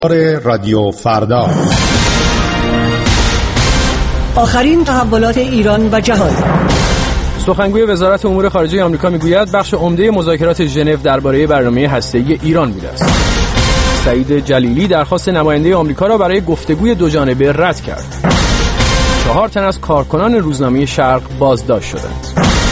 رادیو فردا، آخرین تحولات ایران و جهان. سخنگوی وزارت امور خارجه آمریکا میگوید بخش عمده مذاکرات ژنو درباره برنامه هسته‌ای ایران بوده است. سعید جلیلی درخواست نماینده آمریکا را برای گفتگوی دوجانبه رد کرد. 4 تن از کارکنان روزنامه شرق بازداشت شدند.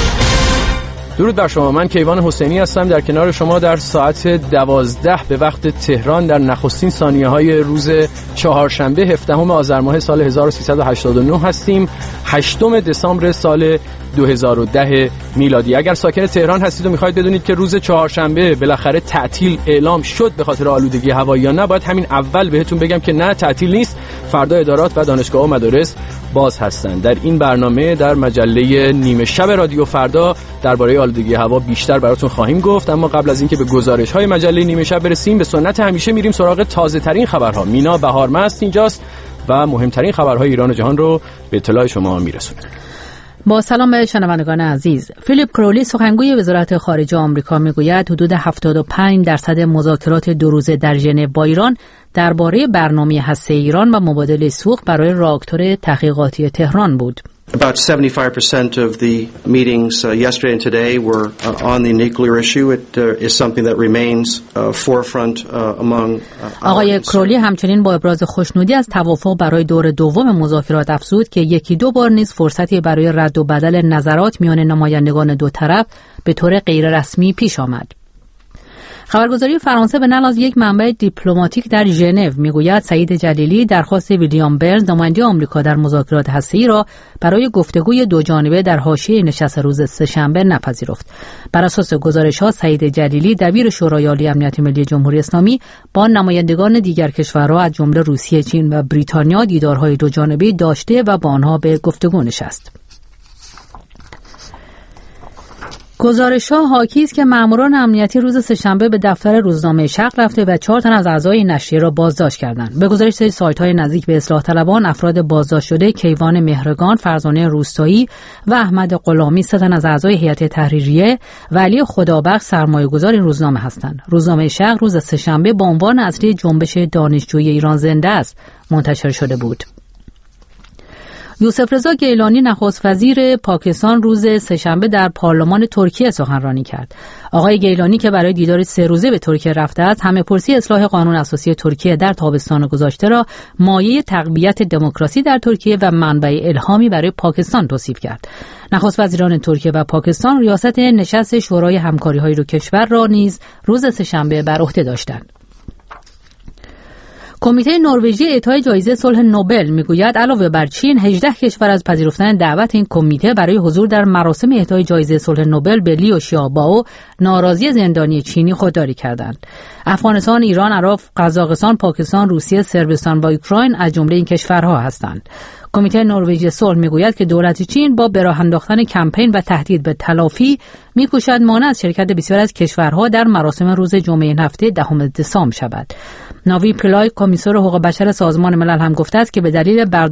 درود بر شما، من کیوان حسینی هستم. در کنار شما در ساعت 12 به وقت تهران در نخستین ثانیه‌های روز چهارشنبه 17 آذر ماه سال 1389 هستیم، 8 دسامبر سال 2010 میلادی. اگر ساکن تهران هستید و می‌خواید بدونید که روز چهارشنبه بالاخره تعطیل اعلام شد به خاطر آلودگی هوایی یا نه، باید همین اول بهتون بگم که نه، تعطیل نیست. فردا ادارات و دانشگاه و مدارس باز هستند. در این برنامه در مجله نیمه شب رادیو فردا درباره آلودگی هوا بیشتر براتون خواهیم گفت، اما قبل از اینکه به گزارش‌های مجله نیمه شب برسیم، به سنت همیشه میریم سراغ تازه‌ترین خبرها. مینا بهارمست اینجاست و مهمترین خبرهای ایران و جهان رو به اطلاع شما میرسونه. با سلام به شنوندگان عزیز. فیلیپ کرولی سخنگوی وزارت خارجه آمریکا میگوید حدود 75% مذاکرات 2 روزه در ژنو با ایران درباره برنامه هسته ایران و مبادله سوخت برای راکتور تحقیقاتی تهران بود. About 75% of the meetings yesterday and today were on the nuclear issue. It is something that remains forefront among آقای کرولی همچنین با ابراز خوشنودی از توافق برای دور دوم مذاکرات افزود که 1-2 بار نیز فرصتی برای رد و بدل نظرات میان نمایندگان دو طرف به طور غیر رسمی پیش آمد. خبرگزاری فرانسه به نقل از یک منبع دیپلماتیک در ژنو میگوید سعید جلیلی درخواست ویلیام برنز نماینده آمریکا در مذاکرات هسته‌ای را برای گفتگوی دوجانبه در حاشیه نشست روز سه‌شنبه نپذیرفت. بر اساس گزارش‌ها سعید جلیلی دبیر شورای عالی امنیت ملی جمهوری اسلامی با نمایندگان دیگر کشورها از جمله روسیه، چین و بریتانیا دیدارهای دوجانبه داشته و با آنها به گفتگو نشست. گزارش‌ها حاکی است که ماموران امنیتی روز سه‌شنبه به دفتر روزنامه شرق رفته و 4 تن از اعضای نشریه را بازداشت کردند. به گزارش سری سایت‌های نزدیک به اصلاح طلبان، افراد بازداشت شده کیوان مهرگان، فرزانه روستایی و احمد غلامی 3 تن از اعضای هیئت تحریریه و علی خدابخش سرمایه‌گذار این روزنامه هستند. روزنامه شرق روز سه‌شنبه با عنوان اصلی جنبش دانشجویی ایران زنده است منتشر شده بود. یوسف رضا گیلانی نخست وزیر پاکستان روز سه‌شنبه در پارلمان ترکیه سخنرانی کرد. آقای گیلانی که برای دیدار 3 روزه به ترکیه رفته است، همه‌پرسی اصلاح قانون اساسی ترکیه در تابستان گذشته را مایه تقویت دموکراسی در ترکیه و منبع الهامی برای پاکستان توصیف کرد. نخست وزیران ترکیه و پاکستان ریاست نشست شورای همکاری‌های دو کشور را نیز روز سه‌شنبه بر عهده داشتند. کمیته نروژی اعطای جایزه صلح نوبل میگوید علاوه بر چین 18 کشور از پذیرفتن دعوت این کمیته برای حضور در مراسم اعطای جایزه صلح نوبل به لیو شیابائو ناراضی زندانی چینی خودداری کردند. افغانستان، ایران، عراق، قزاقستان، پاکستان، روسیه، صربستان و اوکراین از جمله این کشورها هستند. کمیته نروژی صلح میگوید که دولت چین با به راه انداختن کمپین و تهدید به تلافی میکوشد مانع از شرکت بسیار از کشورها در مراسم روز جمعه این هفته 10 دسامبر شود. ناوی پیلای کمیسر حقوق بشر سازمان ملل هم گفته است که به دلیل بر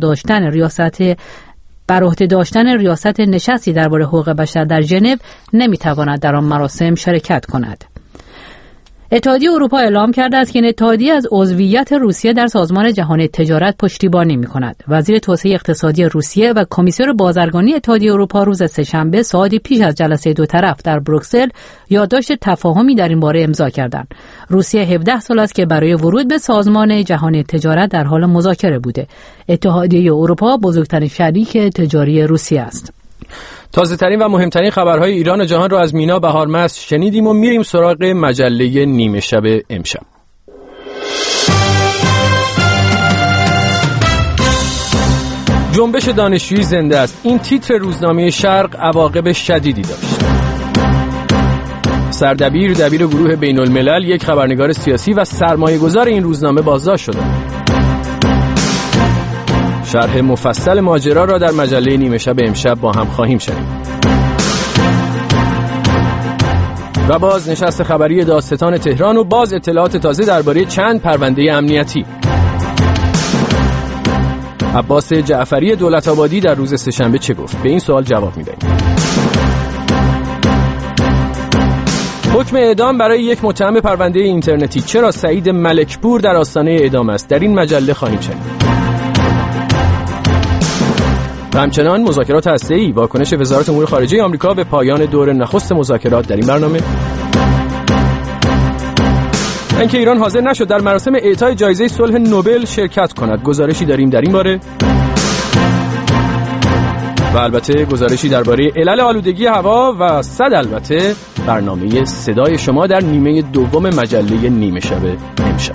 عهده داشتن ریاست نشستی درباره حقوق بشر در ژنو نمیتواند در آن مراسم شرکت کند. اتحادیه اروپا اعلام کرده است که این اتحادیه از عضویت روسیه در سازمان جهانی تجارت پشتیبانی می‌کند. وزیر توسعه اقتصادی روسیه و کمیسر بازرگانی اتحادیه اروپا روز سه‌شنبه ساعتی پیش از جلسه دو طرف در بروکسل یادداشت تفاهمی در این باره امضا کردند. روسیه 17 سال است که برای ورود به سازمان جهانی تجارت در حال مذاکره بوده. اتحادیه اروپا بزرگترین شریک تجاری روسیه است. تازه‌ترین و مهمترین خبرهای ایران و جهان رو از مینا بهارمست شنیدیم و میریم سراغ مجله نیمه شب امشب. جنبش دانشجویی زنده است. این تیتر روزنامه شرق عواقب شدیدی داشت. سردبیر گروه بین الملل، یک خبرنگار سیاسی و سرمایه‌گذار این روزنامه بازداشت شدند. شرح مفصل ماجرا را در مجله نیمه شب امشب با هم خواهیم شنید. و باز نشست خبری دادستان تهران و باز اطلاعات تازه درباره چند پرونده امنیتی. عباس جعفری دولت‌آبادی در روز سه‌شنبه چه گفت؟ به این سوال جواب می‌دهیم. حکم اعدام برای یک متهم پرونده اینترنتی. چرا سعید ملکپور در آستانه اعدام است؟ در این مجله خواهیم شنید. و همچنان مذاکرات هسته‌ای، واکنش وزارت امور خارجه آمریکا به پایان دور نخست مذاکرات در این برنامه. اینکه ایران حاضر نشد در مراسم اعطای جایزه صلح نوبل شرکت کند، گزارشی داریم در این باره. و البته گزارشی درباره علل آلودگی هوا و البته برنامه صدای شما در نیمه دوم مجله نیمه شب امشب.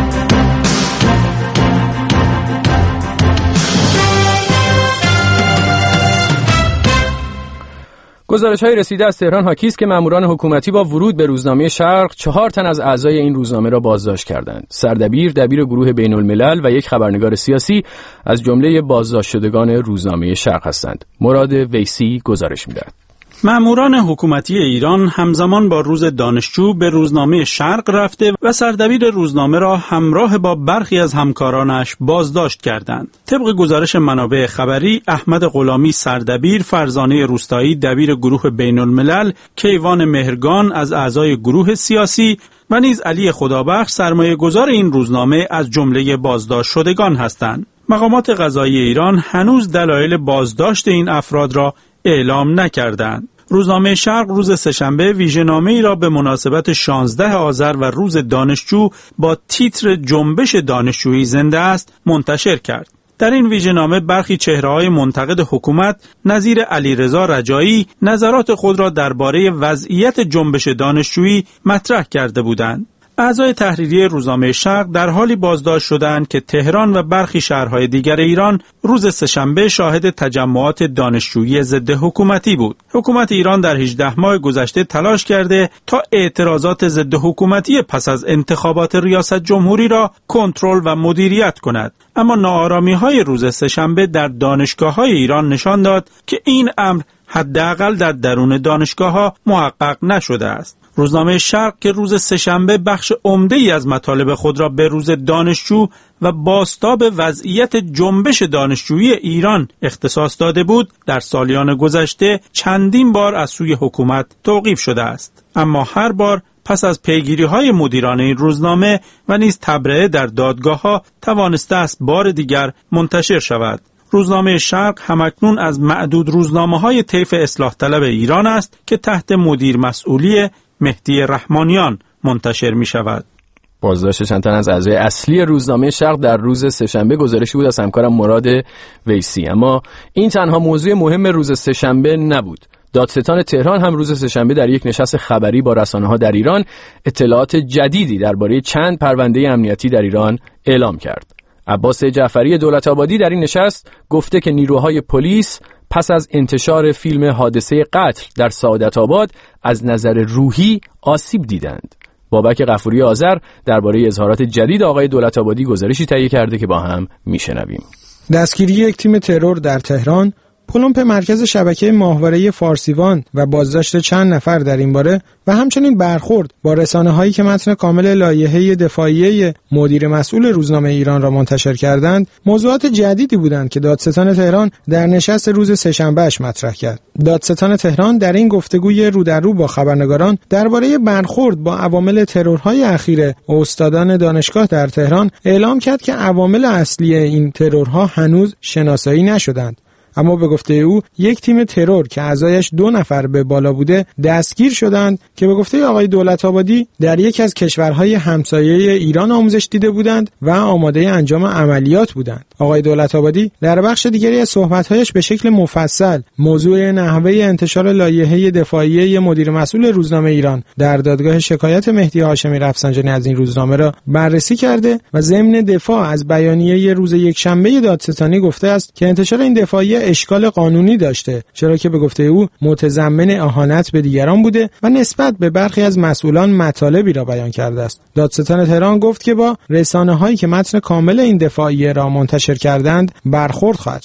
گزارش‌های رسیده از تهران حاکی است که ماموران حکومتی با ورود به روزنامه شرق 4 تن از اعضای این روزنامه را بازداشت کردند. سردبیر، دبیر گروه بین‌الملل و یک خبرنگار سیاسی از جمله بازداشت شدگان روزنامه شرق هستند. مراد ویسی گزارش می‌دهد. ماموران حکومتی ایران همزمان با روز دانشجو به روزنامه شرق رفته و سردبیر روزنامه را همراه با برخی از همکارانش بازداشت کردند. طبق گزارش منابع خبری، احمد غلامی سردبیر، فرزانه روستایی دبیر گروه بین‌الملل، کیوان مهرگان از اعضای گروه سیاسی و نیز علی خدابخش سرمایه‌گذار این روزنامه از جمله بازداشت شدگان هستند. مقامات قضایی ایران هنوز دلایل بازداشت این افراد را اعلام نکردند. روزنامه شرق روز سه‌شنبه ویژه‌نامه‌ای را به مناسبت 16 آذر و روز دانشجو با تیتر جنبش دانشجویی زنده است منتشر کرد. در این ویژه‌نامه برخی چهره‌های منتقد حکومت نظیر علیرضا رجایی نظرات خود را درباره وضعیت جنبش دانشجویی مطرح کرده بودند. اعضای تحریریه روزنامه شرق در حالی بازداشت شدند که تهران و برخی شهرهای دیگر ایران روز سه‌شنبه شاهد تجمعات دانشجویی ضد حکومتی بود. حکومت ایران در 18 ماه گذشته تلاش کرده تا اعتراضات ضد حکومتی پس از انتخابات ریاست جمهوری را کنترل و مدیریت کند، اما ناآرامی‌های روز سه‌شنبه در دانشگاه‌های ایران نشان داد که این امر حداقل در درون دانشگاه‌ها محقق نشده است. روزنامه شرق که روز سه‌شنبه بخش عمده‌ای از مطالب خود را به روز دانشجو و بازتاب وضعیت جنبش دانشجویی ایران اختصاص داده بود، در سالیان گذشته چندین بار از سوی حکومت توقیف شده است. اما هر بار پس از پیگیری‌های مدیران این روزنامه و نیز تبرئه در دادگاه‌ها توانسته است بار دیگر منتشر شود. روزنامه شرق همکنون از معدود روزنامه‌های طیف اصلاح طلب ایران است که تحت مدیر مسئولی مهدی رحمانیان منتشر می شود. بازداشت چند تن از اعضای اصلی روزنامه شرق در روز سه‌شنبه گزارشی بود از همکارم مراد ویسی. اما این تنها موضوع مهم روز سه‌شنبه نبود. دادستان تهران هم روز سه‌شنبه در یک نشست خبری با رسانه‌ها در ایران اطلاعات جدیدی درباره چند پرونده امنیتی در ایران اعلام کرد. عباس جعفری دولت‌آبادی در این نشست گفته که نیروهای پلیس پس از انتشار فیلم حادثه قتل در سعادت‌آباد از نظر روحی آسیب دیدند. بابک غفوری آذر درباره اظهارات جدید آقای دولت‌آبادی گزارشی تهیه کرده که با هم میشنویم. دستگیری یک تیم ترور در تهران، پلمپ مرکز شبکه ماهواره فارسیوان و بازداشت چند نفر در این باره و همچنین برخورد با رسانه‌هایی که متن کامل لایحه دفاعیه مدیر مسئول روزنامه ایران را منتشر کردند، موضوعات جدیدی بودند که دادستان تهران در نشست روز سه‌شنبه‌اش مطرح کرد. دادستان تهران در این گفتگوی رو در رو با خبرنگاران درباره برخورد با عوامل ترورهای اخیر استادان دانشگاه در تهران اعلام کرد که عوامل اصلی این ترورها هنوز شناسایی نشدند. اما به گفته او یک تیم ترور که اعضایش 2 نفر به بالا بوده دستگیر شدند که به گفته آقای دولت‌آبادی در یک از کشورهای همسایه ایران آموزش دیده بودند و آماده انجام عملیات بودند. آقای دولت‌آبادی در بخش دیگری از صحبت‌هایش به شکل مفصل موضوع نحوه انتشار لایحه دفاعیه مدیر مسئول روزنامه ایران در دادگاه شکایت مهدی هاشمی رفسنجانی از این روزنامه را بررسی کرده و ضمن دفاع از بیانیه روز یکشنبه دادستانی گفته است که انتشار این دفاعیه اشکال قانونی داشته، چرا که به گفته او متضمن اهانت به دیگران بوده و نسبت به برخی از مسئولان مطالبی را بیان کرده است. دادستان تهران گفت که با رسانه‌هایی که متن کامل این دفاعیه را منتشر کردند برخورد خواهد شد.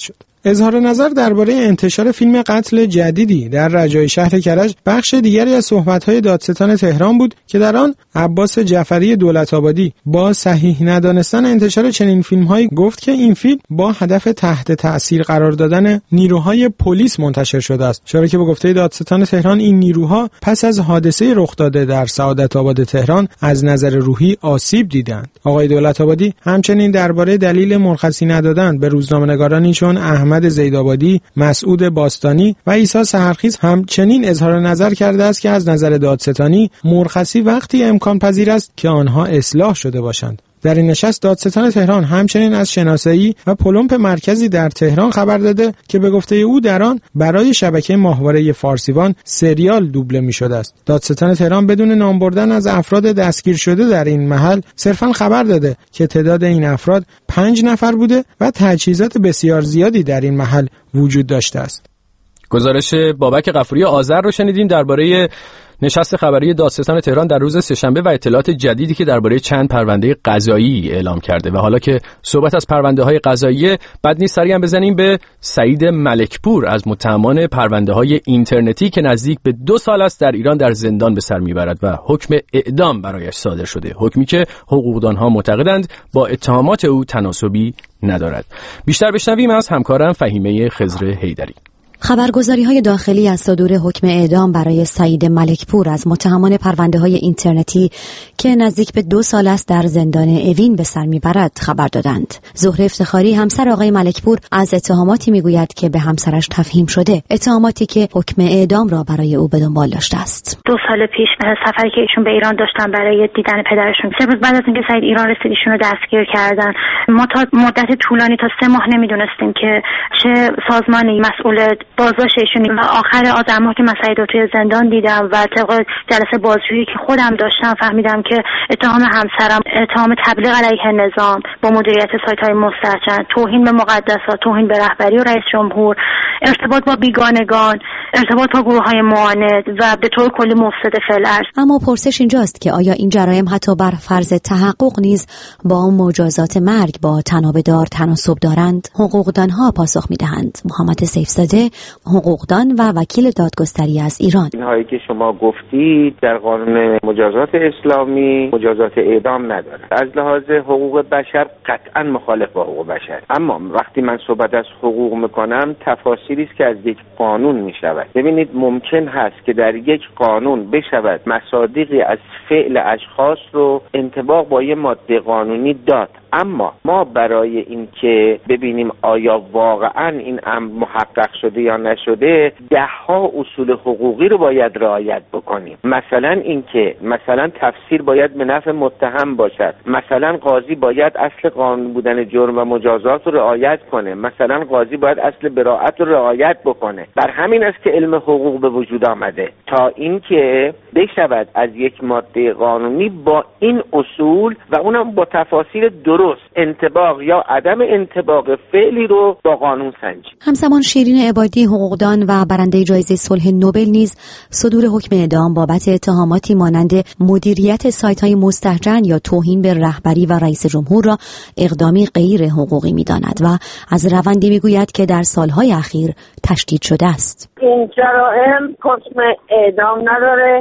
اظهار نظر درباره انتشار فیلم قتل جدیدی در رجای شهر کرج بخش دیگری از صحبت‌های دادستان تهران بود که در آن عباس جعفری دولت‌آبادی با صحیح ندانستن انتشار چنین فیلم‌هایی گفت که این فیلم با هدف تحت تأثیر قرار دادن نیروهای پلیس منتشر شده است، چرا که به گفته دادستان تهران این نیروها پس از حادثه رخ داده در سعادت آباد تهران از نظر روحی آسیب دیدند. آقای دولت‌آبادی همچنین درباره دلیل مرخصی ندادن به روزنامه‌نگارانی چون احمد زیدآبادی، مسعود باستانی و عیسی سحرخیز همچنین اظهار نظر کرده است که از نظر دادستانی مرخصی وقتی امکان پذیر است که آنها اصلاح شده باشند. در این نشست دادستان تهران همچنین از شناسایی و پلمپ مرکزی در تهران خبر داده که به گفته او در آن برای شبکه ماهواره فارسیوان سریال دوبله می‌شده است. دادستان تهران بدون نام بردن از افراد دستگیر شده در این محل صرفاً خبر داده که تعداد این افراد 5 نفر بوده و تجهیزات بسیار زیادی در این محل وجود داشته است. گزارش بابک غفوری آذر رو شنیدیم درباره نشست خبری دادستان تهران در روز سه‌شنبه و اطلاعات جدیدی که درباره چند پرونده قضایی اعلام کرده. و حالا که صحبت از پرونده‌های قضایی، بد نیست سری هم بزنیم به سعید ملکپور از متهمان پرونده‌های اینترنتی که نزدیک به 2 سال است در ایران در زندان به سر میبرد و حکم اعدام برایش صادر شده. حکمی که حقوقدانها معتقدند با اتهامات او تناسبی ندارد. بیشتر بشنویم از همکارم فهیمه خضر حیدری. خبرگزاری‌های داخلی از صدور حکم اعدام برای سعید ملکپور از متهمان پرونده‌های اینترنتی که نزدیک به 2 سال است در زندان اوین به سر میبرد خبر دادند. زهره افتخاری همسر آقای ملکپور از اتهاماتی میگوید که به همسرش تفهیم شده، اتهاماتی که حکم اعدام را برای او به دنبال داشته است. 2 سال پیش سفری که ایشون به ایران داشتن برای دیدن پدرشون، 3 روز بعد از اینکه سعید ایران رسید ایشون رو دستگیر کردن. ما تا مدت طولانی تا 3 ماه نمیدونستیم که چه سازمانی مسئول بازداشت ایشون. آخر آذر ماه که من سعید رو توی زندان دیدم و طبق جلسه بازجویی که خودم داشتم فهمیدم که اتهام همسرم اتهام تبلیغ علیه نظام با مدیریت سایت‌های مستحجن، توهین به مقدسات، توهین به رهبری و رئیس جمهور، ارتباط با بیگانگان، ارتباط با گروه‌های معاند و به طور کلی مفسد فعل. اما پرسش اینجاست که آیا این جرایم حتی بر فرض تحقق نیز با مجازات مرگ با تنابدار تناسب دارند؟ حقوقدانها پاسخ می‌دهند. محمد سیفزاده، حقوقدان و وکیل دادگستری از ایران: اینهایی که شما گفتید در قانون مجازات اسلامی مجازات اعدام نداره. از لحاظ حقوق بشر قطعا مخالف با حقوق بشر، اما وقتی من صحبت از حقوق میکنم تفاصیلی است که از یک قانون میشود. ببینید ممکن هست که در یک قانون بشود مصادیقی از فعل اشخاص رو انطباق با یه ماده قانونی داد، اما ما برای این که ببینیم آیا واقعا این امر محقق شده یا نشده 10 اصول حقوقی رو باید رعایت بکنیم. مثلا این که مثلا تفسیر باید به نفع متهم باشد، مثلا قاضی باید اصل قانون بودن جرم و مجازات رو رعایت کنه، مثلا قاضی باید اصل براءت رو رعایت بکنه. بر همین است که علم حقوق به وجود آمده تا اینکه بشود از یک ماده قانونی با این اصول و اونم با تفاصیل درست انطباق یا عدم انطباق فعلی رو با قانون سنجید. همزمان شیرین عبادی، حقوقدان و برنده جایزه صلح نوبل نیز صدور حکم اعدام بابت اتهاماتی مانند مدیریت سایت‌های مستهجن یا توهین به رهبری و رئیس جمهور را اقدامی غیر حقوقی می‌داند و از روندی می‌گوید که در سال‌های اخیر تشدید شده است. این جرائم حکم اعدام نداره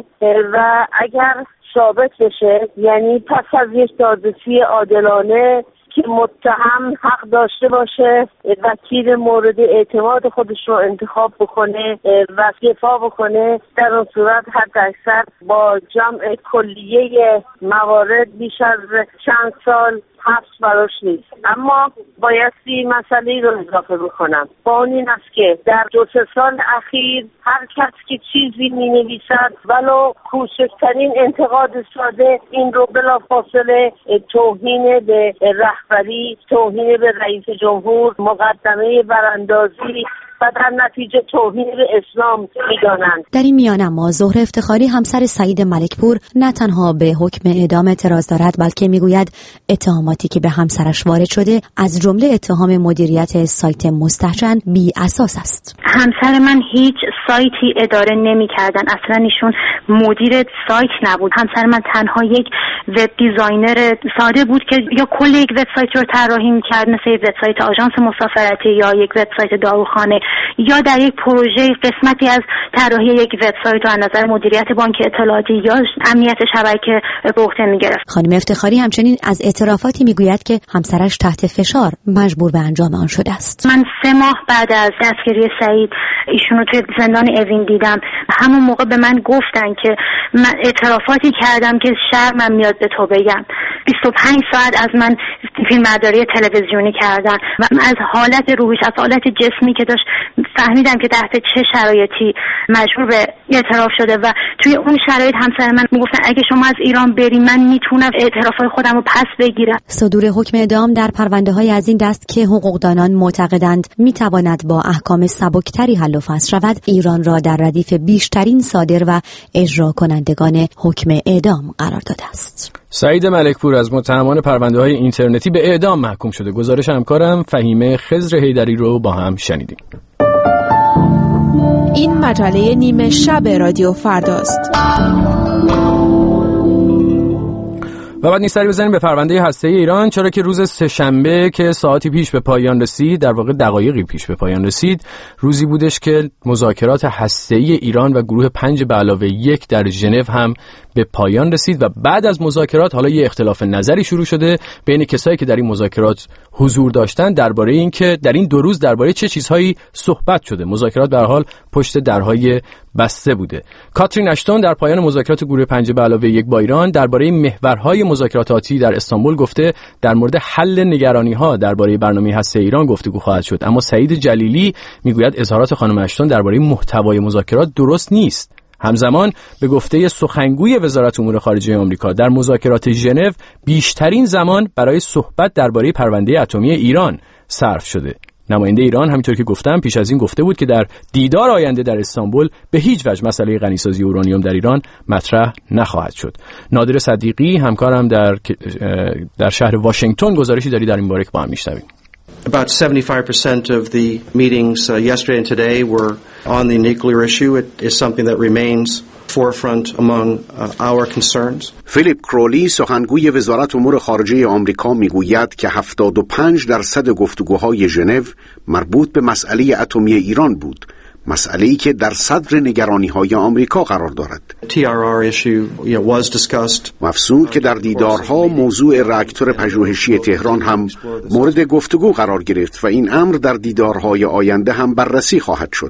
و اگر ثابت بشه، یعنی پس از یک دادرسی عادلانه که متهم حق داشته باشه وکیل مورد اعتماد خودش رو انتخاب بکنه و دفاع بکنه، در اون صورت حداکثر با جمع کلیه موارد بیش از چند سال حبس براش نیست. اما بایستی مسئله رو اضافه بکنم با اون این است که در 2-3 سال اخیر هر کس که چیزی می نویسد ولو کوچکترین انتقاد ساده این رو بلافاصله توهین به رهبری، توهین به رئیس جمهور، مقدمه براندازی و در نتیجه توهین به اسلام می‌دانند. در این میان اما زهره افتخاری همسر سعید ملکپور نه تنها به حکم اعدام اعتراض دارد، بلکه میگوید اتهاماتی که به همسرش وارد شده از جمله اتهام مدیریت سایت مستحجن بی اساس است. همسر من هیچ سایتی اداره نمی‌کردن، اصلا ایشون مدیر سایت نبود. همسر من تنها یک وب دیزاینر ساده بود که یا کل یک وبسایت رو طراحی می‌کرد، مثل یک وبسایت آژانس مسافرتی یا یک وبسایت داروخانه، یا در یک پروژه قسمتی از طراحی یک وبسایت رو از نظر مدیریت بانک اطلاعاتی یا امنیت شبکه به عهده می‌گرفت. خانم افتخاری همچنین از اعترافاتی میگوید که همسرش تحت فشار مجبور به انجام آن شده است. من 3 ماه بعد از دستگیری سعید ایشون رو توی زندان اوین دیدم. همون موقع به من گفتن که من اعترافاتی کردم که شرمم میاد به تو بگم. 25 ساعت از من فیلمبرداری تلویزیونی کردن و من از حالت روحیش، از حالت جسمی که داشت فهمیدم که تحت چه شرایطی مجبور به اعتراف شده و توی اون شرایط همسر من میگفتن اگه شما از ایران بری من میتونم اعترافات خودم رو پس بگیرم. صدور حکم اعدام در پرونده‌های از این دست که حقوقدانان معتقدند میتواند با احکام سبکتری حل و فصل شود، ایران را در ردیف بیشترین صادر و اجرا کنندگان حکم اعدام قرار داده است. سعید ملکپور از متهمان پرونده‌های اینترنتی به اعدام محکوم شده. گزارش همکارم فهیمه خضر حیدری رو با هم شنیدیم. این مجله نیمه شب رادیو فرداست. و بعد نیستری بزنیم به پرونده هسته‌ای ایران، چرا که روز سه‌شنبه که ساعتی پیش به پایان رسید، در واقع دقایقی پیش به پایان رسید، روزی بودش که مذاکرات هسته‌ای ایران و گروه 5+1 در ژنو هم به پایان رسید و بعد از مذاکرات حالا یه اختلاف نظری شروع شده بین کسایی که در این مذاکرات حضور داشتن درباره این که در این 2 روز درباره چه چیزهایی صحبت شده. مذاکرات به هر حال پشت درهای بسته بوده. کاترین اشتون در پایان مذاکرات گروه 5+1 با ایران درباره محورهای مذاکرات آتی در استانبول گفته در مورد حل نگرانی‌ها درباره برنامه هسته ایران گفتگو خواهد شد. اما سعید جلیلی میگوید اظهارات خانم اشتون درباره محتوای مذاکرات درست نیست. همزمان به گفته سخنگوی وزارت امور خارجه آمریکا در مذاکرات ژنو بیشترین زمان برای صحبت درباره پرونده اتمی ایران صرف شده. نماینده ایران همینطور که گفتم پیش از این گفته بود که در دیدار آینده در استانبول به هیچ وجه مسئله غنیسازی اورانیوم در ایران مطرح نخواهد شد. نادر صدیقی همکارم در شهر واشنگتن گزارشی داری در این باره که با هم میشنویم. About 75% of the meetings yesterday and today were on the nuclear issue. It is something that remains forefront among our concerns. فیلیپ کرولی سخنگوی وزارت امور خارجه آمریکا میگوید که 75% گفتگوهای ژنو مربوط به مسئله اتمی ایران بود، مسئله‌ای که در صدر نگرانی‌های آمریکا قرار دارد. افزود که در دیدارها موضوع راکتور پژوهشی تهران هم مورد گفتگو قرار گرفت و این امر در دیدارهای آینده هم بررسی خواهد شد.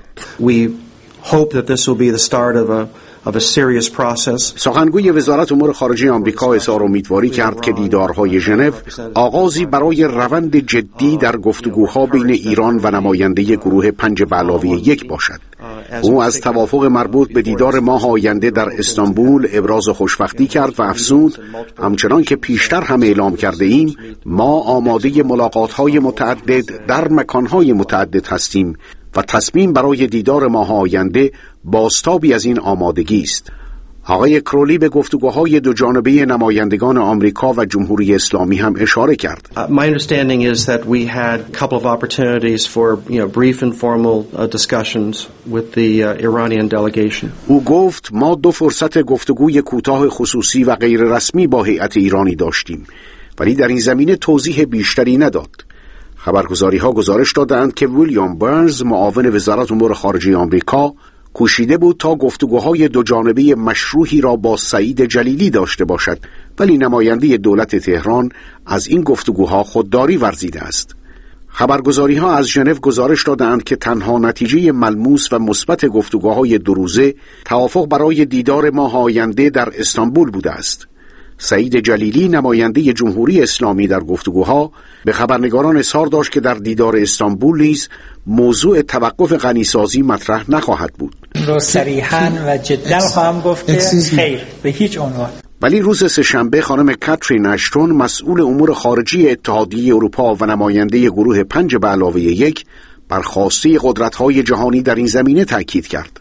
سخنگوی وزارت امور خارجه آمریکا اظهار امیدواری کرد که دیدارهای ژنو آغازی برای روند جدی در گفتگوها بین ایران و نماینده گروه 5+1 باشد. او از توافق مربوط به دیدار ماه آینده در استانبول ابراز خوشبختی کرد و افزود همچنان که پیشتر هم اعلام کرده ایم ما آماده ملاقات‌های متعدد در مکان‌های متعدد هستیم و تصمیم برای دیدار ماه آینده بازتابی از این آمادگی است. آقای کرولی به گفتگوهای دو جانبه نمایندگان آمریکا و جمهوری اسلامی هم اشاره کرد. My understanding is that we had a couple of opportunities for brief informal discussions with the Iranian delegation. او گفت ما 2 فرصت گفتگوی کوتاه خصوصی و غیر رسمی با هیئت ایرانی داشتیم ولی در این زمینه توضیح بیشتری نداد. خبرگزاری‌ها گزارش دادند که ویلیام برنز معاون وزارت امور خارجه آمریکا کوشیده بود تا گفتگوهای دو جانبه مشروحی را با سعید جلیلی داشته باشد ولی نماینده دولت تهران از این گفتگوها خودداری ورزیده است. خبرگزاری‌ها از ژنو گزارش دادند که تنها نتیجه ملموس و مثبت گفتگوهای 2 روزه توافق برای دیدار ماه آینده در استانبول بوده است. سعید جلیلی نماینده جمهوری اسلامی در گفتگوها به خبرنگاران اظهار داشت که در دیدار استانبول نیز موضوع توقف غنیسازی مطرح نخواهد بود. رو صریحاً و جداً خواهم گفت که خیر به هیچ عنوان. ولی روز سه‌شنبه خانم کاترین اشتون مسئول امور خارجی اتحادیه اروپا و نماینده گروه 5+1 بر خواسته قدرت‌های جهانی در این زمینه تاکید کرد.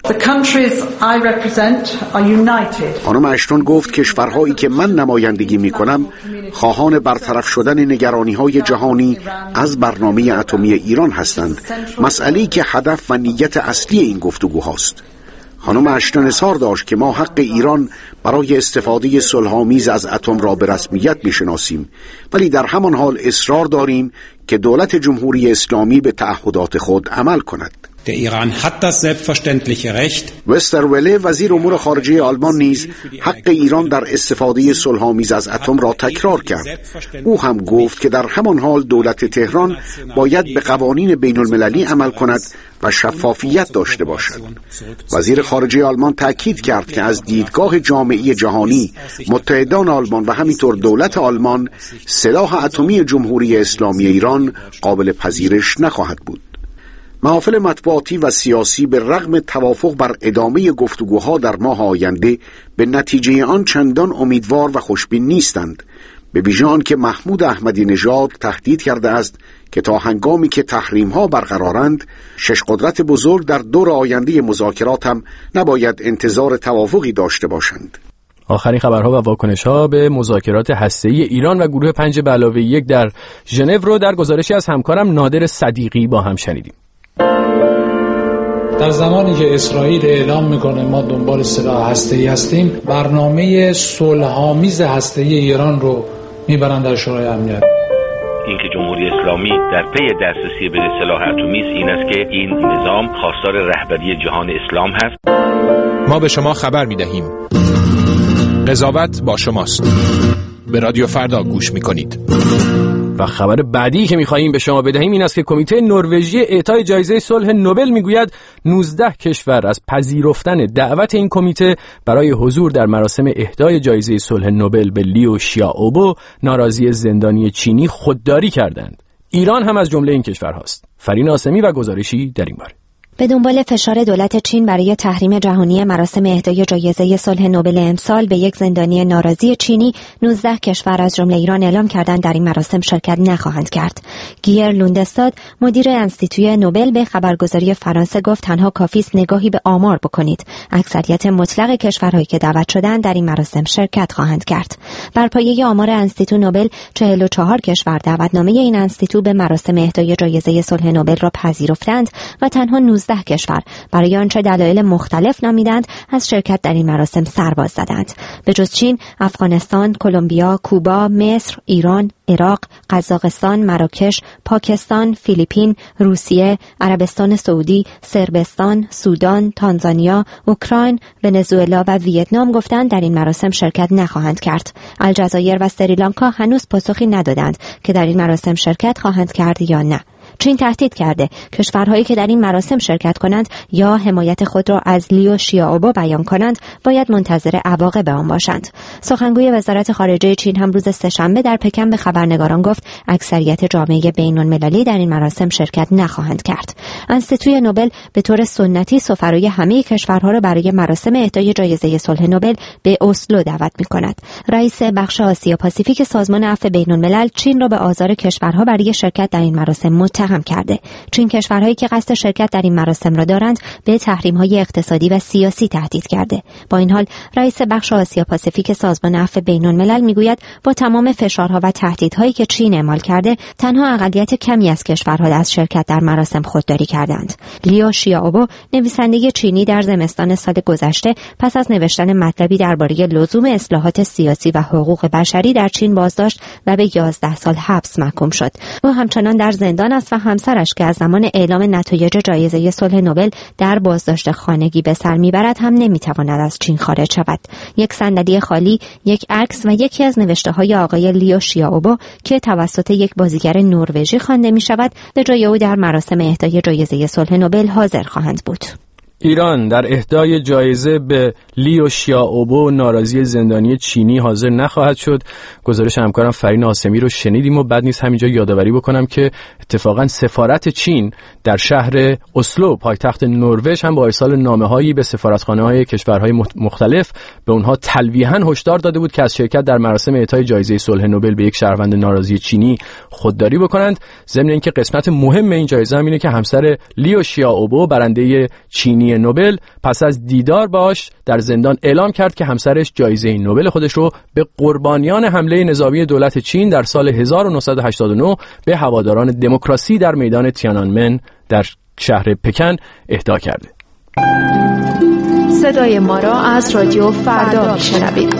خانم اشتون گفت کشورهایی که من نمایندگی می‌کنم خواهان برطرف شدن نگرانی‌های جهانی از برنامه اتمی ایران هستند، مسئله‌ای که هدف و نیت اصلی این گفتگوهاست. خانم اشتون اظهار داشت که ما حق ایران برای استفاده صلح‌آمیز از اتم را به رسمیت می‌شناسیم، ولی در همان حال اصرار داریم که دولت جمهوری اسلامی به تعهدات خود عمل کند. Der Iran hat das selbstverständliche Recht. وستروله وزیر امور خارجه آلمان نیز حق ایران در استفاده صلح‌آمیز از اتم را تکرار کرد. او هم گفت که در همان حال دولت تهران باید به قوانین بین المللی عمل کند و شفافیت داشته باشد. وزیر خارجه آلمان تاکید کرد که از دیدگاه جامعه جهانی، متحدان آلمان و همینطور دولت آلمان، سلاح اتمی جمهوری اسلامی ایران قابل پذیرش نخواهد بود. محافل مطبوعاتی و سیاسی به رغم توافق بر ادامه گفتگوها در ماه آینده به نتیجه آن چندان امیدوار و خوشبین نیستند، به ویژه آنکه محمود احمدی نژاد تهدید کرده است که تا هنگامی که تحریم‌ها برقرارند، 6 قدرت بزرگ در دور آینده مذاکرات هم نباید انتظار توافقی داشته باشند. آخرین خبرها و واکنش‌ها به مذاکرات هسته‌ای ایران و گروه 5+1 در ژنو رو در گزارشی از همکارم نادر صدیقی با هم شنیدیم. در زمانی که اسرائیل اعلام میکنه ما دنبال سلاح هسته‌ای هستیم، برنامه صلح‌آمیز هسته‌ای ایران رو میبرن در شورای امنیت. اینکه جمهوری اسلامی در پی دسترسی به سلاح اتمی است، این است که این نظام خواستار رهبری جهان اسلام هست. ما به شما خبر میدهیم. قضاوت با شماست. به رادیو فردا گوش میکنید. و خبر بعدی که می‌خواهیم به شما بدهیم این است که کمیته نروژی اعطای جایزه صلح نوبل میگوید 19 کشور از پذیرفتن دعوت این کمیته برای حضور در مراسم اهدای جایزه صلح نوبل به لیو شیائوبو، ناراضی زندانی چینی، خودداری کردند. ایران هم از جمله این کشورهاست. فرین آسمی و گزارشی در این باره. به دنبال فشار دولت چین برای تحریم جهانی مراسم اهدای جایزه صلح نوبل امسال به یک زندانی ناراضی چینی، 19 کشور از جمله ایران اعلام کردند در این مراسم شرکت نخواهند کرد. گیر لوندستاد، مدیر انستیتوی نوبل، به خبرگزاری فرانسه گفت تنها کافی است نگاهی به آمار بکنید. اکثریت مطلق کشورهایی که دعوت شدند در این مراسم شرکت خواهند کرد. بر پایه آمار انستیتو نوبل، 44 کشور دعوتنامه این انستیتو به مراسم اهدای جایزه صلح نوبل را پذیرفتند و تنها 19 کشور برای آنچه دلایل مختلف نامیدند از شرکت در این مراسم سرباز زدند. به جز چین، افغانستان، کلمبیا، کوبا، مصر، ایران، عراق، قزاقستان، مراکش، پاکستان، فیلیپین، روسیه، عربستان سعودی، صربستان، سودان، تانزانیا، اوکراین، ونزوئلا و ویتنام گفتند در این مراسم شرکت نخواهند کرد. الجزایر و سریلانکا هنوز پاسخی ندادند که در این مراسم شرکت خواهند کرد یا نه. چین تهدید کرده کشورهایی که در این مراسم شرکت کنند یا حمایت خود را از لیو شیائوبو بیان کنند باید منتظر عواقب آن باشند. سخنگوی وزارت خارجه چین هم روز سه‌شنبه در پکن به خبرنگاران گفت اکثریت جامعه بین‌المللی در این مراسم شرکت نخواهند کرد. انستیتوی نوبل به طور سنتی سفرای همه کشورها را برای مراسم اهدای جایزه صلح نوبل به اسلو دعوت می‌کند. رئیس بخش آسیا پاسیفیک سازمان عفو بین‌الملل چین را به آزار کشورها برای شرکت در این مراسم متهم کرده. چین کشورهایی که قصد شرکت در این مراسم را دارند به تحریم‌های اقتصادی و سیاسی تهدید کرده. با این حال رئیس بخش آسیا پاسیفیک سازمان عفو بین‌الملل میگوید با تمام فشارها و تهدیدهایی که چین اعمال کرده، تنها اقلیت کمی از کشورها از شرکت در مراسم خودداری کردند. لیو شیائوبو، نویسنده چینی، در زمستان سال گذشته پس از نوشتن مطلبی درباره لزوم اصلاحات سیاسی و حقوق بشری در چین بازداشت و به 11 سال حبس محکوم شد. او همچنان در زندان است و همسرش که از زمان اعلام نتایج جایزه صلح نوبل در بازداشت خانگی به سر میبرد هم نمیتواند از چین خارج شود. یک صندلی خالی، یک عکس و یکی از نوشته‌های آقای لیو شیائوبو که توسط یک بازیگر نروژی خوانده میشود به جای او در مراسم اهدای جایزه صلح نوبل حاضر خواهند بود. ایران در اهدای جایزه به لیو شیائوبو ناراضی زندانی چینی حاضر نخواهد شد. گزارش همکارم فرین آسمی رو شنیدیم و بعد نیست همینجا یادآوری بکنم که اتفاقا سفارت چین در شهر اسلو پایتخت نروژ هم با ارسال نامه‌هایی به سفارتخانه‌های کشورهای مختلف به اونها تلویحاً هشدار داده بود که از شرکت در مراسم اعطای جایزه صلح نوبل به یک شهروند ناراضی چینی خودداری بکنند. ضمن اینکه قسمت مهم این جایزه هم اینه که همسر لیو شیائوبو برنده چینی نوبل پس از دیدار باش در زندان اعلام کرد که همسرش جایزه نوبل خودش رو به قربانیان حمله نظامی دولت چین در سال 1989 به هواداران دموکراسی در میدان تیانانمن در شهر پکن اهدا کرده. صدای ما را از رادیو فردا میشنوید.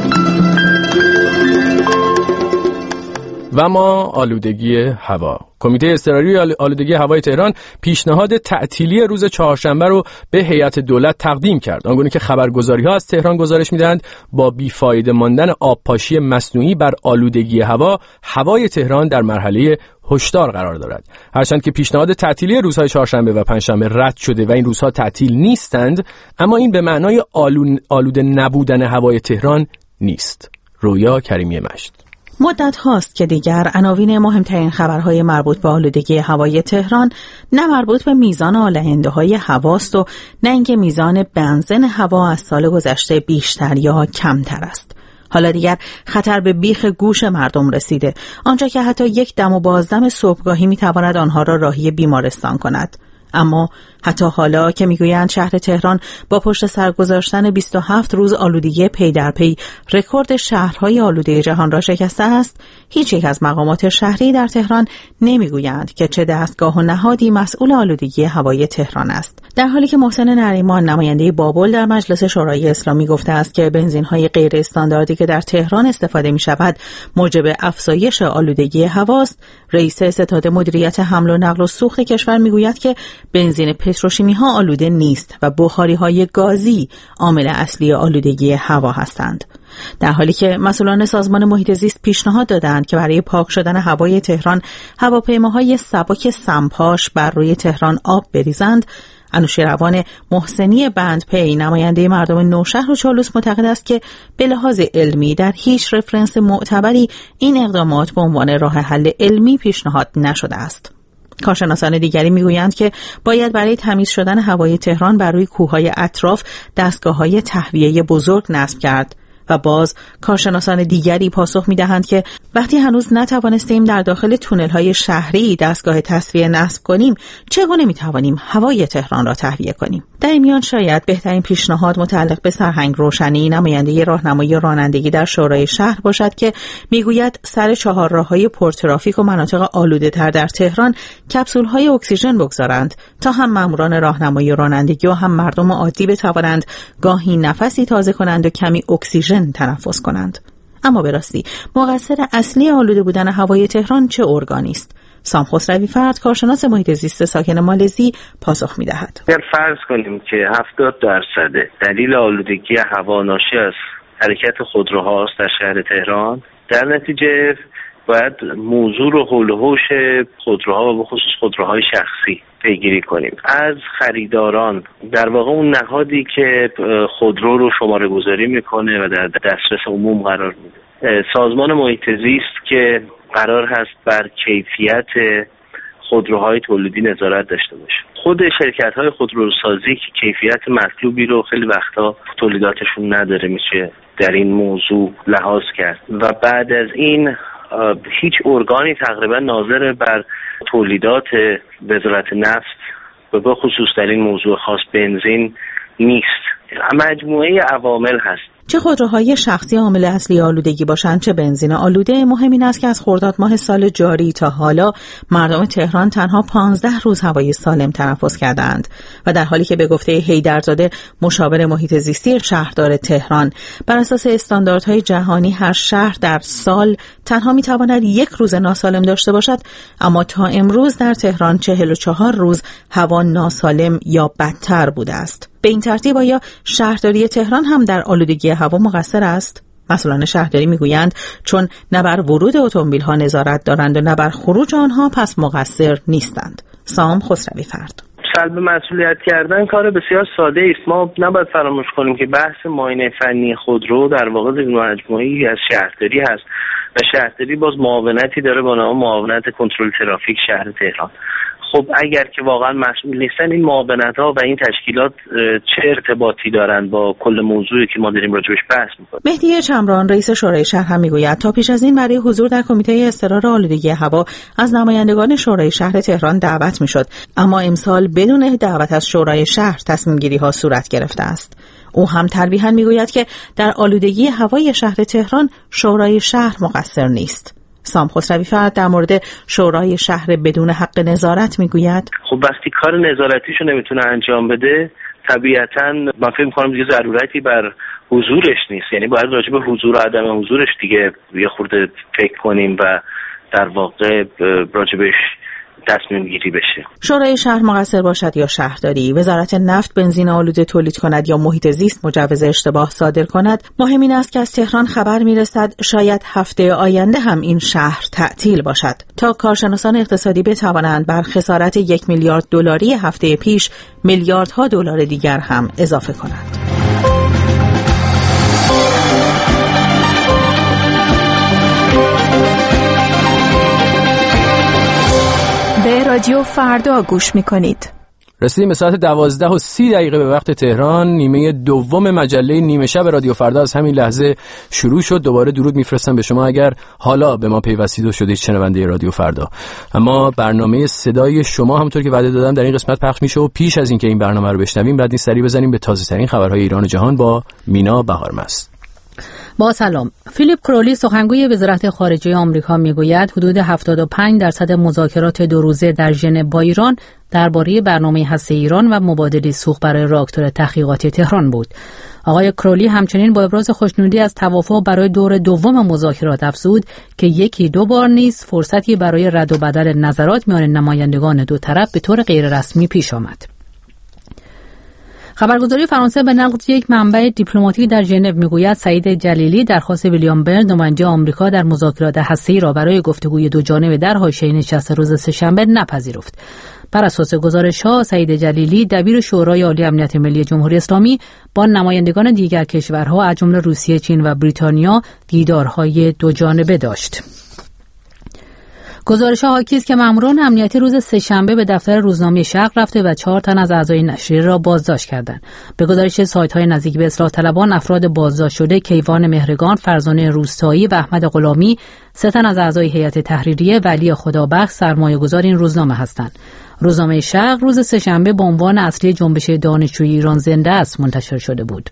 و ما آلودگی هوا. کمیته اضطراری آلودگی هوای تهران پیشنهاد تعطیلی روز چهارشنبه رو به هیئت دولت تقدیم کرد. آنگونه که خبرگزاری‌ها از تهران گزارش می‌دهند با بیفایده ماندن آبپاشی مصنوعی بر آلودگی هوا، هوای تهران در مرحله هشدار قرار دارد. هرچند که پیشنهاد تعطیلی روزهای چهارشنبه و پنجشنبه رد شده و این روزها تعطیل نیستند، اما این به معنای آلوده نبودن هوای تهران نیست. رویا کریمی مشت. مدت هاست که دیگر عناوین مهمترین خبرهای مربوط به آلودگی هوای تهران نه مربوط به میزان آلنده های هواست و نه اینکه میزان بنزین هوا از سال گذشته بیشتر یا کمتر است. حالا دیگر خطر به بیخ گوش مردم رسیده، آنجا که حتی یک دم و بازدم صبحگاهی میتواند آنها را راهی بیمارستان کند. اما حتی حالا که میگویند شهر تهران با پشت سر گذاشتن 27 روز آلودگی پی در پی رکورد شهرهای آلوده جهان را شکسته است، هیچ یک از مقامات شهری در تهران نمیگویند که چه دستگاه و نهادی مسئول آلودگی هوای تهران است. در حالی که محسن نریمان نماینده بابل در مجلس شورای اسلامی گفته است که بنزین‌های غیر استانداردی که در تهران استفاده می‌شود موجب افزایش آلودگی هواست، رئیس ستاد مدیریت حمل و نقل و سوخت کشور میگوید که بنزین پتروشیمی‌ها آلوده نیست و بخاری‌های گازی عامل اصلی آلودگی هوا هستند. در حالی که مسئولان سازمان محیط زیست پیشنهاد دادند که برای پاک شدن هوای تهران هواپیماهای سبک سمپاش بر روی تهران آب بریزند، انوشیروان محسنی بندپی نماینده مردم نوشهر و چالوس معتقد است که به لحاظ علمی در هیچ رفرنس معتبری این اقدامات به عنوان راه حل علمی پیشنهاد نشده است. کارشناسان دیگری میگویند که باید برای تمیز شدن هوای تهران بر روی کوههای اطراف دستگاه‌های تهویه بزرگ نصب کرد. و باز کارشناسان دیگری پاسخ می‌دهند که وقتی هنوز نتوانستیم در داخل تونل‌های شهری دستگاه تصفیه نصب کنیم، چگونه می‌توانیم هوای تهران را تهویه کنیم؟ در این میان شاید بهترین پیشنهاد متعلق به سرهنگ روشنی، نماینده راهنمایی رانندگی در شورای شهر باشد که میگوید سر چهارراه‌های پرترافیک و مناطق آلوده‌تر در تهران کپسول‌های اکسیژن بگذارند تا هم ماموران راهنمایی رانندگی و هم مردم عادی بتوانند گاهی نفسی تازه کنند و کمی اکسیژن تنفس کنند. اما به راستی مقصر اصلی آلوده بودن هوای تهران چه ارگانی است؟ سام خسروی فرد، کارشناس محیط زیست ساکن مالزی، پاسخ می‌دهد. اگر فرض کنیم که 70% دلیل آلودگی هوا ناشی از حرکت خودروهاست در شهر تهران، در نتیجه باید موضوع رو حول و حوش خودروها و به خصوص خودروهای شخصی پیگیری کنیم. از خریداران، در واقع اون نهادی که خودرو رو شماره گذاری میکنه و در دسترس عموم قرار میده، سازمان محیط زیست که قرار هست بر کیفیت خودروهای تولیدی نظارت داشته باشه، خود شرکت‌های خودروسازی که کیفیت مطلوبی رو خیلی وقتا تولیداتشون نداره میشه در این موضوع لحاظ کرد. و بعد از این هیچ ارگانی تقریبا ناظر بر تولیدات وزارت نفت و به خصوص در این موضوع خاص بنزین نیست. مجموعه عوامل هست. چه خودروهای شخصی عامل اصلی آلودگی باشند چه بنزین آلوده، مهم این است که از خرداد ماه سال جاری تا حالا مردم تهران تنها 15 روز هوای سالم تنفس کردند و در حالی که به گفته حیدرزاده مشاور محیط زیستی شهردار تهران بر اساس استانداردهای جهانی هر شهر در سال تنها میتواند یک روز ناسالم داشته باشد، اما تا امروز در تهران 44 روز هوا ناسالم یا بدتر بوده است. به این ترتیب آیا شهرداری تهران هم در آلودگی هوا مقصر است؟ مسئولان شهرداری میگویند چون نه بر ورود اتومبیل‌ها نظارت دارند و نه بر خروج آنها، پس مقصر نیستند. سام خسروی فرد. سلب مسئولیت کردن کار بسیار ساده است. ما نباید فراموش کنیم که بحث معاینه فنی خودرو در واقع مجموعه‌ای از شهرداری هست و شهرداری باز معاونتی داره با نام معاونت کنترل ترافیک شهر تهران. خب اگر که واقعا مسئول نیستن این معاونت‌ها و این تشکیلات چه ارتباطی دارن با کل موضوعی که ما داریم راجعش بحث می‌کنیم؟ مهدی چمران رئیس شورای شهر هم میگوید تا پیش از این برای حضور در کمیته اضطرار آلودگی هوا از نمایندگان شورای شهر تهران دعوت می‌شد، اما امسال بدون دعوت از شورای شهر تصمیم‌گیری‌ها صورت گرفته است. او هم تلویحاً میگوید که در آلودگی هوای شهر تهران شورای شهر مقصر نیست. سام خسروی فرد در مورد شورای شهر بدون حق نظارت میگوید خب وقتی کار نظارتیشو نمیتونه انجام بده طبیعتاً من فکر می‌کنم دیگه ضرورتی بر حضورش نیست، یعنی باید راجع به حضور و عدم حضورش دیگه یه خورده فکر کنیم و در واقع راجبش تصمیم گیری بشه. شورای شهر مقصر باشد یا شهرداری، وزارت نفت بنزین آلوده تولید کند یا محیط زیست مجوز اشتباه صادر کند، مهم این است که از تهران خبر میرسد شاید هفته آینده هم این شهر تعطیل باشد تا کارشناسان اقتصادی بتوانند بر خسارت 1 میلیارد دلاری هفته پیش میلیاردها دلار دیگر هم اضافه کنند. به رادیو فردا گوش میکنید. رسیدیم به ساعت 12:30 به وقت تهران. نیمه دوم مجله نیمه شب رادیو فردا از همین لحظه شروع شد. دوباره درود میفرستم به شما اگر حالا به ما پیوستید و شدید شنونده رادیو فردا. اما برنامه صدای شما همونطور که وعده دادم در این قسمت پخش میشه و پیش از اینکه این برنامه رو بشنویم بعد سری بزنیم به تازه ترین خبرهای ایران و جهان با مینا بهارمست. با سلام. فیلیپ کرولی سخنگوی وزارت خارجه آمریکا میگوید حدود 75% مذاکرات 2 روزه در ژنو با ایران درباره برنامه هسته ایران و مبادله سوخت برای راکتور تحقیقاتی تهران بود. آقای کرولی همچنین با ابراز خوشنودی از توافق برای دور دوم مذاکرات افزود که 1-2 بار نیز فرصتی برای رد و بدل نظرات میان نمایندگان دو طرف به طور غیررسمی پیش آمد. خبرگزاری فرانسه به نقل یک منبع دیپلماتیک در ژنو میگوید سعید جلیلی درخواست ویلیام برن نماینده آمریکا در مذاکرات هسته‌ای را برای گفتگوی دو جانبه در حاشیه نشست روز سه‌شنبه نپذیرفت. بر اساس گزارش‌ها سعید جلیلی دبیر شورای عالی امنیت ملی جمهوری اسلامی با نمایندگان دیگر کشورها از جمله روسیه، چین و بریتانیا دیدارهای دو جانبه داشت. گزارش‌ها حاکی است که ماموران امنیتی روز سه‌شنبه به دفتر روزنامه شرق رفته و 4 تن از اعضای نشریه را بازداشت کردند. به گزارش سایت‌های نزدیک به اصلاح طلبان افراد بازداشت شده کیوان مهرگان، فرزانه روستایی و احمد غلامی 3 تن از اعضای هیئت تحریریه ولی خدابخش سرمایه‌گذار این روزنامه هستند. روزنامه شرق روز سه‌شنبه با عنوان اصلی جنبش دانشجویی ایران زنده است منتشر شده بود.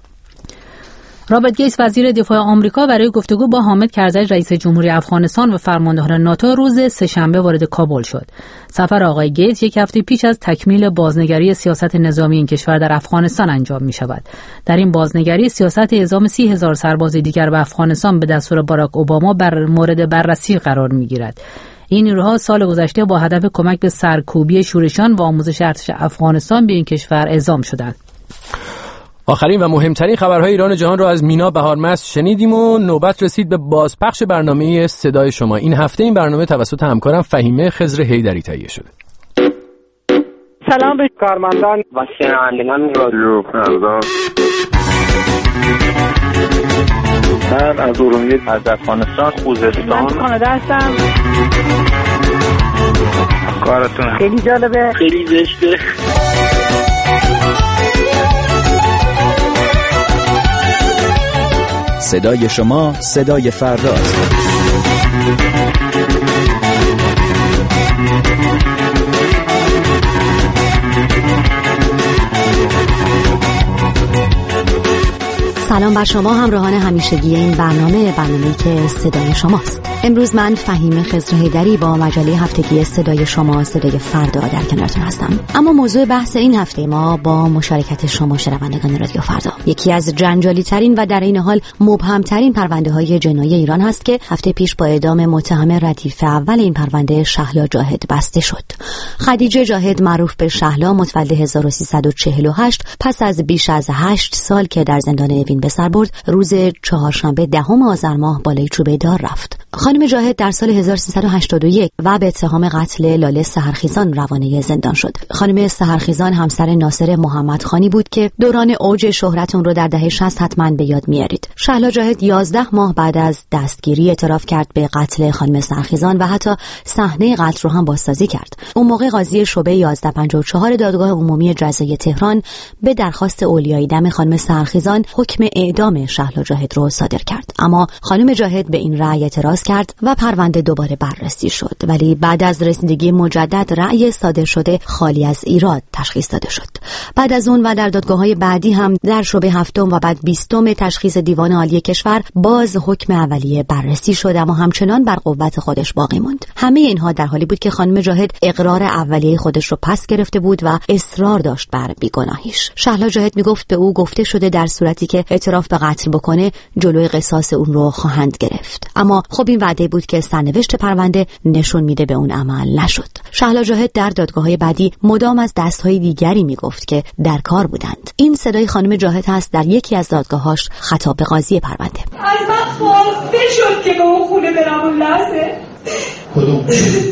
رابرت گیتس وزیر دفاع آمریکا برای گفتگو با حامد کرزی رئیس جمهوری افغانستان و فرماندهان ناتو روز سه‌شنبه وارد کابل شد. سفر آقای گیتس یک هفته پیش از تکمیل بازنگری سیاست نظامی این کشور در افغانستان انجام می شود. در این بازنگری سیاست اعزام 30,000 سرباز دیگر به افغانستان به دستور باراک اوباما بر مورد بررسی قرار می گیرد. این نیروها سال گذشته با هدف کمک به سرکوبی شورشیان و آموزش ارتش افغانستان به این کشور اعزام شدند. آخرین و مهمترین خبرهای ایران و جهان را از مینا بهارمست شنیدیم و نوبت رسید به بازپخش برنامه صدای شما. این هفته این برنامه توسط همکارم فهیمه خضر حیدری تهیه شده. سلام به کارمندان و شنوندگان رادیو فردا. من از ارومیه از افغانستان خوزستان من کانادا هستم. کارتون خیلی جالبه، خیلی زشته. صدای شما صدای فرداست. سلام بر شما همراهان همیشگی این برنامه‌ای که صدای شماست. امروز من فهیمه خضر حیدری با مجله هفتگی صدای شما صدای فردا در کنارتون هستم. اما موضوع بحث این هفته ما با مشارکت شما شنوندگان رادیو فردا یکی از جنجالی ترین و در این حال مبهم ترین پرونده های جنایی ایران هست که هفته پیش با اعدام متهم ردیف اول این پرونده شهلا جاهد بسته شد. خدیجه جاهد معروف به شهلا متولد 1348 پس از بیش از 8 سال که در زندان اوین به سر برد روز چهارشنبه 10 آذر ماه بالای چوبه دار رفت. خانم خانم جاهد در سال 1381 و به اتهام قتل لاله سحرخیزان روانه زندان شد. خانم سحرخیزان همسر ناصر محمدخانی بود که دوران اوج شهرت اون رو در دهه 60 حتما به یاد میارید. شهلا جاهد 11 ماه بعد از دستگیری اعتراف کرد به قتل خانم سحرخیزان و حتی صحنه قتل رو هم بازسازی کرد. اون موقع قاضی شعبه 1154 دادگاه عمومی جزای تهران به درخواست اولیای دم خانم سحرخیزان حکم اعدام شهلا جاهد رو صادر کرد. اما خانم جاهد به این رأی اعتراض کرد و پرونده دوباره بررسی شد، ولی بعد از رسیدگی مجدد رأی صادر شده خالی از ایراد تشخیص داده شد. بعد از اون و در دادگاه‌های بعدی هم در شعبه 7 و بعد 20 تشخیص دیوان عالی کشور باز حکم اولیه بررسی شد، اما همچنان بر قوت خودش باقی ماند. همه اینها در حالی بود که خانم جاهد اقرار اولیه خودش رو پس گرفته بود و اصرار داشت بر بیگناهیش. شهلا جاهد میگفت به او گفته شده در صورتی که اعتراف به قتل بکنه جلوی قصاص اون رو خواهند گرفت. اما خب این وعده بود که سرنوشت پرونده نشون میده به اون عمل نشد. شهلا جاهد در دادگاه‌های بعدی مدام از دست‌های دیگری میگفت که در کار بودند. این صدای خانم جاهد هست در یکی از دادگاه‌هاش خطاب به قاضی پرونده. از من خواسته شد که به اون خونه برم اون لحظه. کدوم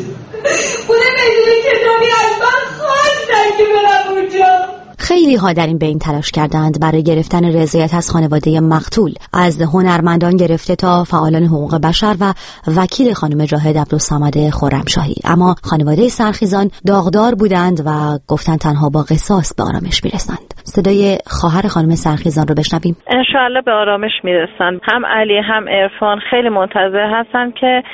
خونه بدون کتابی از من خواستن که برم اونجا. خیلی ها در این بین تلاش کردند برای گرفتن رضایت از خانواده مقتول، از هنرمندان گرفته تا فعالان حقوق بشر و وکیل خانم جاهد عبدالصمد خرمشاهی. اما خانواده سحرخیزان داغدار بودند و گفتند تنها با قصاص به آرامش میرسند. صدای خواهر خانم سحرخیزان رو بشنویم. انشاءالله به آرامش میرسند. هم علی هم عرفان خیلی منتظر هستن که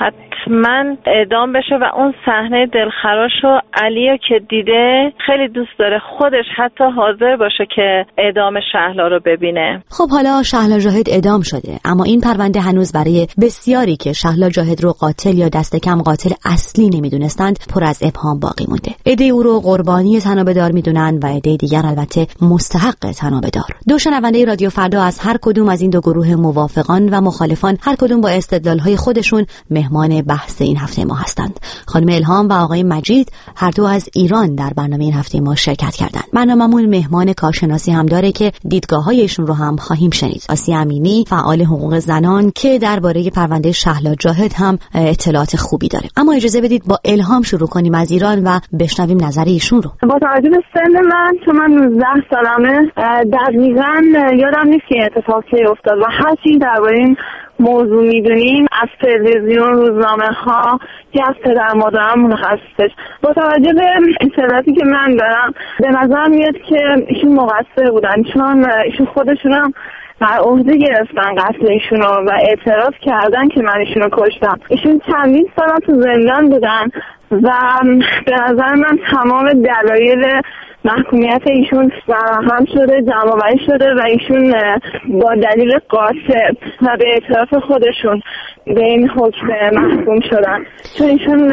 حتما اعدام بشه و اون صحنه دلخراشو علیو که دیده خیلی دوست داره خودش حتی حاضر باشه که اعدام شهلا رو ببینه. خب حالا شهلا جاهد اعدام شده، اما این پرونده هنوز برای بسیاری که شهلا جاهد رو قاتل یا دست کم قاتل اصلی نمیدونستند پر از ابهام باقی مونده. عده او رو قربانی تنابه‌دار میدونن و عده دیگر البته مستحق تنابه‌دار. دو شنونده رادیو فردا از هر کدوم از این دو گروه موافقان و مخالفان هر کدوم با استدلال‌های خودشون مهمان بحث این هفته ما هستند. خانم الهام و آقای مجید هر دو از ایران در برنامه این هفته ما شرکت کردند. برنامه‌مون مهمان کارشناسی هم داره که دیدگاه‌های ایشون رو هم خواهیم شنید. آسیه امینی فعال حقوق زنان که درباره پرونده شهلا جاهد هم اطلاعات خوبی داره. اما اجازه بدید با الهام شروع کنیم از ایران و بشنویم نظر ایشون رو. با توجه به سن من 19 سالمه دقیقاً یادم نیست که اتفاق چه افتاد و هر چیزی درباره این موضوع میدونیم از تلویزیون، روزنامه ها که از پدر مادرم هستش. با توجه به اطلاعاتی که من دارم به نظر میاد که ایشون مقصر بودن، چون ایشون خودشون هم بر عهده گرفتن قتل ایشونو و اعتراف کردن که من ایشونو کشتم. ایشون چندین سال تو زندان بودن و به نظر من تمام دلایل محکومیت ایشون فراهم شده، جمع‌آوری شده و ایشون با دلیل قاطع و به اعتراف خودشون به این حکم محکوم شدن، چون ایشون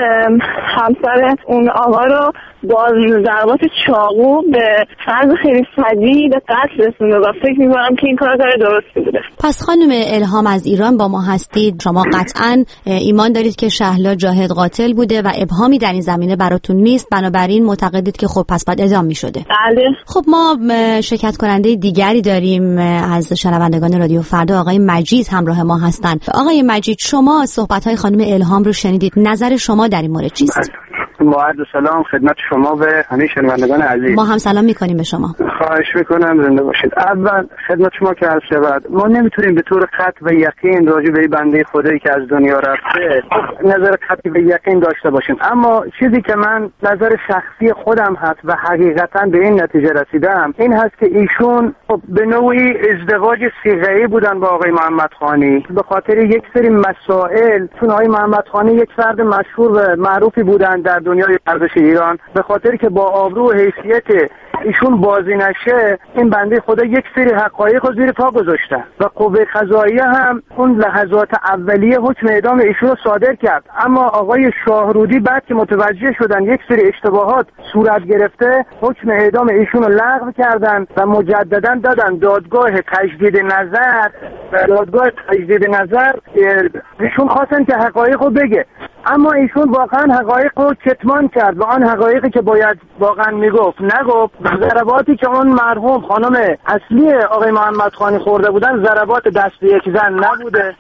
همسر اون آقا رو با ضربات چاقو به فرض خیلی فجیع به قتل رسونده و فکر می‌کنم که این کار درستی بوده. پس خانم الهام از ایران با ما هستید، شما قطعاً ایمان دارید که شهلا جاهد قاتل بوده و ابهامی در این زمینه براتون نیست، بنابراین معتقدید که خب پس باید اعدام می‌شده. بله. خب ما شرکت کننده دیگری داریم از شنوندگان رادیو فردا، آقای مجید همراه ما هستند. آقای مجید شما صحبت‌های خانم الهام رو شنیدید، نظر شما در این مورد چیست؟ با عرض سلام خدمت شما و همه شنوندگان عزیز. ما هم سلام میکنیم به شما. خواهش میکنم زنده باشید. اول خدمت شما که عرض شود ما نمیتونیم به طور قطع و یقین راجع به بنده خدایی که از دنیا رفته نظر قطعی و یقین داشته باشیم، اما چیزی که من نظر شخصی خودم هست و حقیقتا به این نتیجه رسیدم این هست که ایشون به نوعی ازدواج صیغه‌ای بودن با آقای محمدخانی به خاطر یک سری مسائل، چون آقای محمدخانی یک فرد مشهور و معروفی بودن در دنیای ورزش ایران، به خاطر که با آبرو و حیثیت ایشون بازی نشه این بنده خدا یک سری حقایق رو زیر پا گذاشتن و قوه قضاییه هم اون لحظات اولیه حکم اعدام ایشون رو صادر کرد، اما آقای شاهرودی بعد که متوجه شدن یک سری اشتباهات صورت گرفته حکم اعدام ایشون رو لغو کردن و مجددا دادن دادگاه تجدید نظر و دادگاه تجدید نظر ایشون خواستن که حقایق رو بگه، اما ایشون واقعا حقایق رو کتمان کرد و آن حقایقی که باید واقعا میگفت نگفت. ضرباتی که اون مرحوم خانم اصلی آقای محمدخانی خورده بودن ضربات دست یک زن نبوده،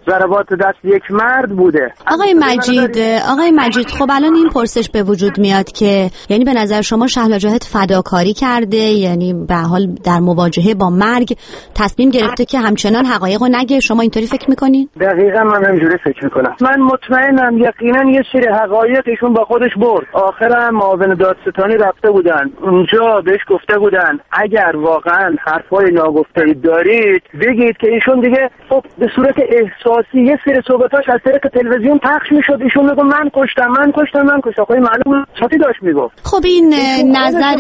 ضربات دست یک مرد بوده. آقای مجید خب الان این پرسش به وجود میاد که یعنی به نظر شما شهلا جاهد فداکاری کرده، یعنی به حال در مواجهه با مرگ تصمیم گرفته که همچنان حقایقو نگه؟ شما اینطوری فکر میکنین؟ دقیقاً من اینجوری فکر میکنم. من مطمئنم یقینا یه سری حقایق ایشون با خودش برد. آخرام معاون دادستانی رفته بودن اونجا بهش گفته بودن اگر واقعا حرفای ناگفته‌ای دارید بگید که ایشون دیگه خب به صورت احساسی یه سری صحبتاش از طریق تلویزیون پخش میشد. ایشون میگه من کشتم. آقای معلوم صحتی داشت میگفت. خب این نظر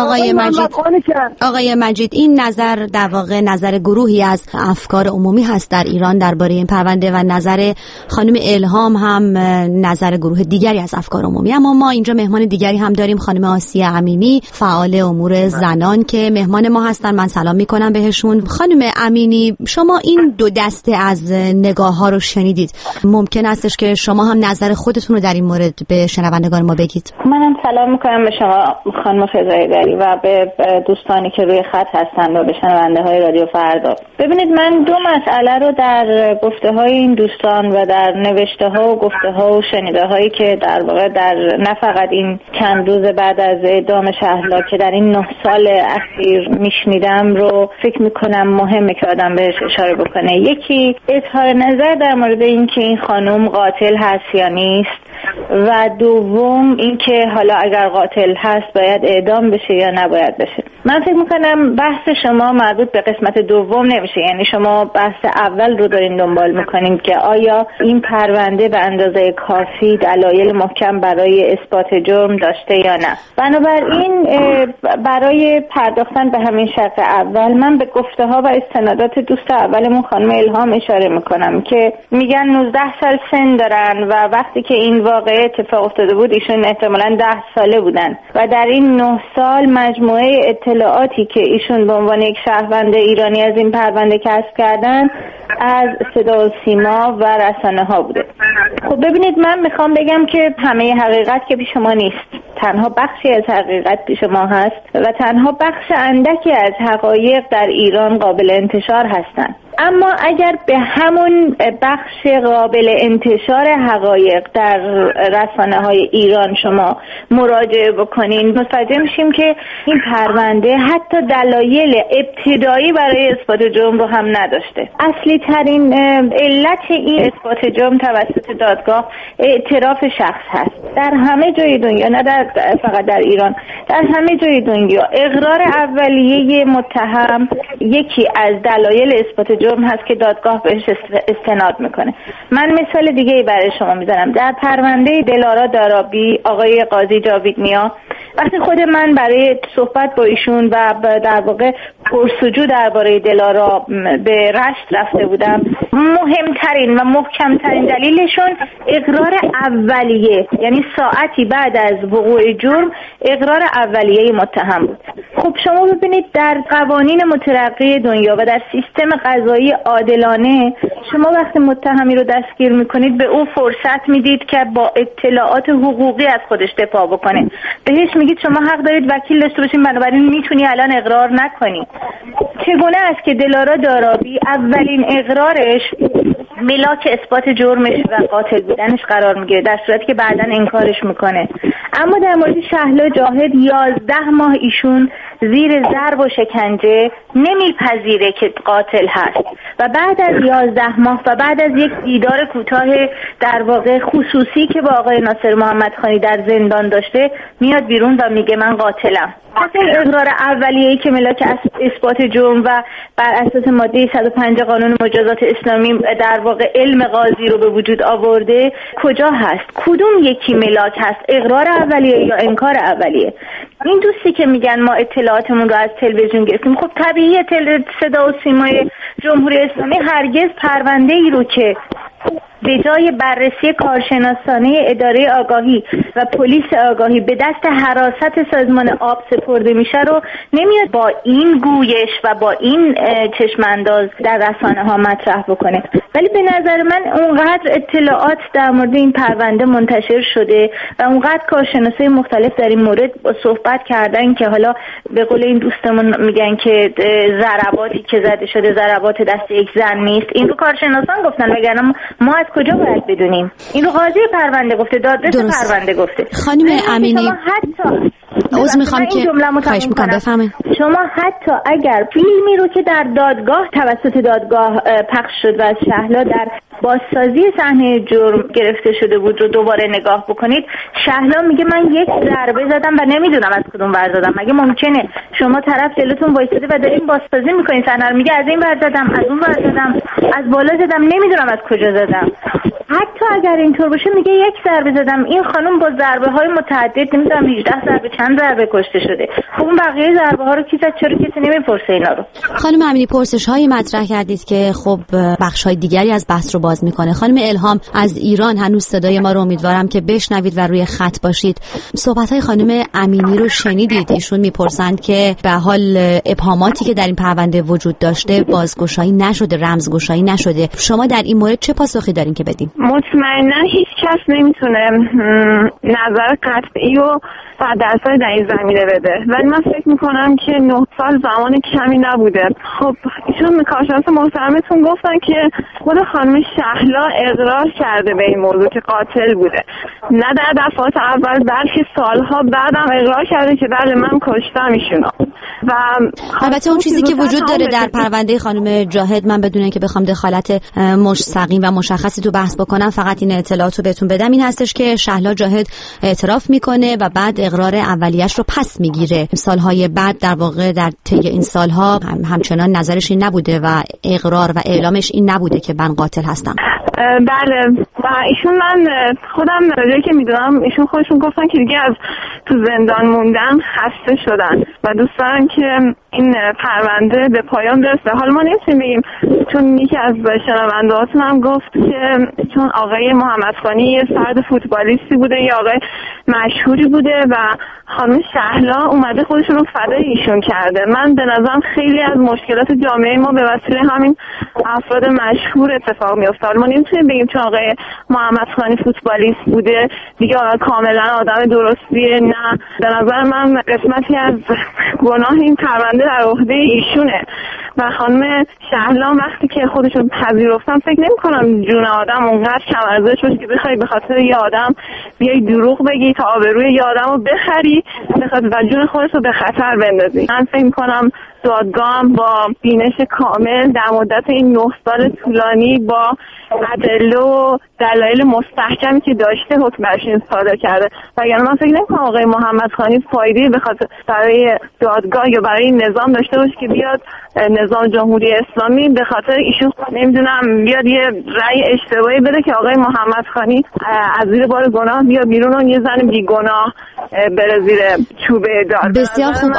آقای مجید این نظر در واقع نظر گروهی از افکار عمومی هست در ایران درباره این پرونده و نظر خانم الهام هم نظر گروه دیگری از افکار عمومی. اما ما اینجا مهمان دیگری هم داریم، خانم آسیه امینی، فعال امور زنان که مهمان ما هستن. من سلام میکنم بهشون. خانم امینی، شما این دو دسته از نگاه ها رو شنیدید، ممکن استش که شما هم نظر خودتون رو در این مورد به شنوندگان ما بگید؟ منم سلام میکنم به شما خانم فضایی‌گری و به دوستانی که روی خط هستن و به شنونده های رادیو فردا. ببینید من دو مسئله رو در گفته های این دوستان و در نوشته ها و گفته ها و شنیده هایی که در واقع در نه فقط این چند روز بعد از اعدام شهلا که در این 9 سال اخیر میشنیدم رو فکر میکنم مهمه که آدم بهش اشاره بکنه. یکی اظهار نظر در مورد این که این خانم قاتل هست یا نیست و دوم اینکه حالا اگر قاتل هست باید اعدام بشه یا نباید بشه. من فکر میکنم بحث شما مربوط به قسمت دوم نمیشه، یعنی شما بحث اول رو دارین دنبال میکنین که آیا این پرونده به اندازه کافی دلایل محکم برای اثبات جرم داشته یا نه. بنابراین برای پرداختن به همین شرط اول من به گفته ها و استنادات دوست اولمون خانم الهام اشاره میکنم که میگن 19 سال سن دارن و وقتی که این واقعه اتفاق افتاده بود ایشون احتمالاً 10 ساله بودن و در این 9 سال مجموعه اطلاعاتی که ایشون به عنوان یک شهروند ایرانی از این پرونده کسب کردن از صدا و سیما و رسانه ها بوده. خب ببینید من میخوام بگم که همه حقیقت که پیش ما نیست، تنها بخشی از حقیقت پیش ما هست و تنها بخش اندکی از حقایق در ایران قابل انتشار هستند. اما اگر به همون بخش قابل انتشار حقایق در رسانه های ایران شما مراجعه بکنین متوجه میشیم که این پرونده حتی دلایل ابتدایی برای اثبات جرم رو هم نداشته. اصلی ترین علت این اثبات جرم توسط دادگاه اعتراف شخص هست. در همه جای دنیا، نه فقط در ایران، در همه جای دنیا اقرار اولیه متهم یکی از دلایل اثبات جرم هست که دادگاه بهش استناد میکنه. من مثال دیگه برای شما میزنم. در پرونده دلارا دارابی آقای قاضی جاوید نیا، وقتی خود من برای صحبت با ایشون و در واقع پرسجو درباره دلارا به رشت رفته بودم، مهمترین و محکمترین دلیلشون اقرار اولیه، یعنی ساعتی بعد از وقوع جرم اقرار اولیه متهم بود. خب شما ببینید در قوانین مترقی دنیا و در سیستم قضایی عادلانه شما وقتی متهمی رو دستگیر میکنید به او فرصت میدید که با اطلاعات حقوقی از خودش دفاع بکنه. بهش میگید شما حق دارید وکیل داشته باشین، بنابراین میتونی الان اقرار نکنی. چگونه است که دلارا دارابی اولین اقرارش ملاک اثبات جرمش و قاتل بودنش قرار میگیره در صورتی که بعداً انکارش میکنه. اما در مورد شهلا جاهد 11 ماه ایشون زیر ضرب و شکنجه نمیپذیره که قاتل هست و بعد از 11 ماه و بعد از یک دیدار کوتاه در واقع خصوصی که با آقای ناصر محمدخانی در زندان داشته میاد بیرون و میگه من قاتلم. پس این اقرار اولیه‌ای که ملاک اثبات جرم و بر اساس ماده 105 قانون مجازات اسلامی در واقع علم قاضی رو به وجود آورده کجا هست؟ کدوم یکی ملاک هست؟ اقرار اولیه یا انکار اولیه؟ این دوستی که میگن ما اطلاعاتمون رو از تلویزیون گرفتیم، خب طبیعیه صدا و سیمای جمهوری اسلامی هرگز پرونده ای رو که به جای بررسی کارشناسانه اداره آگاهی و پلیس آگاهی به دست حراست سازمان آب سپرده میشه رو نمیاد با این گویش و با این چشمانداز در رسانه ها مطرح بکنه. ولی به نظر من اونقدر اطلاعات در مورد این پرونده منتشر شده و اونقدر کارشناسای مختلف در این مورد صحبت کردن که حالا به قول این دوستمون میگن که ضرباتی که زده شده ضربات دست یک زن نیست. این رو کارشناسان گفتن، وگرنه ما از کجا باید بدونیم؟ این رو قاضی پرونده گفته، دادرس پرونده گفته. خانم امینی عذر میخوام که خواهش میکنم بفهمید. شما حتی اگر فیلمی رو که در دادگاه توسط دادگاه پخش شد و از شهلا در بازسازی صحنه جرم گرفته شده بود رو دوباره نگاه بکنید، شهلا میگه من یک ضربه زدم و نمیدونم از کدوم ور زدم. مگه ممکنه شما طرف جلوتون وایساده و دارین بازسازی میکنین صحنه رو، میگه از این ور زدم، از اون ور زدم، از بالا زدم، نمیدونم از کجا زدم. حتی اگر اینطور باشه میگه یک ضربه زدم. این خانم با ضربه های متعدد، نمیدونم 18 ضربه چند ضربه کشته شده. خب اون بقیه ضربه ها رو کی زد؟ چرا کسی نمیپرسه اینا رو؟ خانم امینی پرسش های مطرح کردید که خب بخش های دیگری از بحث رو باز میکنه. خانم الهام از ایران هنوز صدای ما رو امیدوارم که بشنوید و روی خط باشید. صحبت های خانم امینی رو شنیدید؟ ایشون میپرسند که به حال ابهاماتی که در این پرونده وجود داشته بازگشایی نشده، رمزگشایی نشده. شما در این مورد چه پاسخی دارین که بدین؟ مطمئنا هیچ کس نمیتونه نظر قطعی و 100% در این زمینه بده، ولی من فکر میکنم که 9 سال زمان کمی نبوده. خب ایشون کارشناس محترمتون گفتن که خود خانم شهلا اقرار کرده به این موضوع که قاتل بوده، نه در دفعات اول بلکه سالها بعدم اقرار کرده که بله من کشتم ایشونو. و البته اون چیزی که وجود داره در پرونده خانم جاهد، من بدون اینکه بخوام دخالت مستقیم و مشخصی تو بحث بکنم، فقط این اطلاعات رو بهتون بدم، این هستش که شهلا جاهد اعتراف میکنه و بعد اقرار اولیش رو پس میگیره. سالهای بعد در واقع در طی این سالها همچنان نظرش این نبوده و اقرار و اعلامش این نبوده که من قاتل هستم. بله و ایشون من خودم راجعی که میدونم ایشون خودشون گفتن که دیگه از تو زندان موندن خسته شدن و دوست دارن که این پرونده به پایان برسه. حالا ما نمیتونیم بگیم، چون یکی از شنونده‌هاتون هم گفت که چون آقای محمدخانی یه فرد فوتبالیستی بوده یا آقای مشهوری بوده و خانم شهلا اومده خودشون رو فدای ایشون کرده. من به نظرم خیلی از مشکلات جامعه ما به وسیله همین افراد مشهور اتفاق میفته. ما نمیتونیم بگیم چون آقای محمدخانی فوتبالیست بوده دیگه کاملا آدم درستیه. نه، به نظر من قسمتی از گناه این پرونده در عهده ایشونه و خانم شهلا وقتی که خودشون پذیرفتن فکر نمی‌کنم جون آدم اونقدر کم ارزش باشه که بخوای به خاطر یه آدم بیای دروغ بگی تا آبروی یه آدمو بخری و جون خودت رو به خطر بندازی. من فکر می‌کنم دادگاه با بینش کامل در مدت این 9 سال طولانی با ادله و دلایل مستحکمی که داشته حکم برشون صادر کرده. وگرنه من فکر نمی‌کنم آقای محمدخانی فایده به خاطر برای دادگاه یا برای نظام داشته باشه که بیاد نظام جمهوری اسلامی به خاطر ایشون نمیدونم بیاد یه رأی اشتباهی بده که آقای محمدخانی از زیر بار گناه بیا بیرون و یه زن بیگناه بره زیر چوب داد. بسیار خوب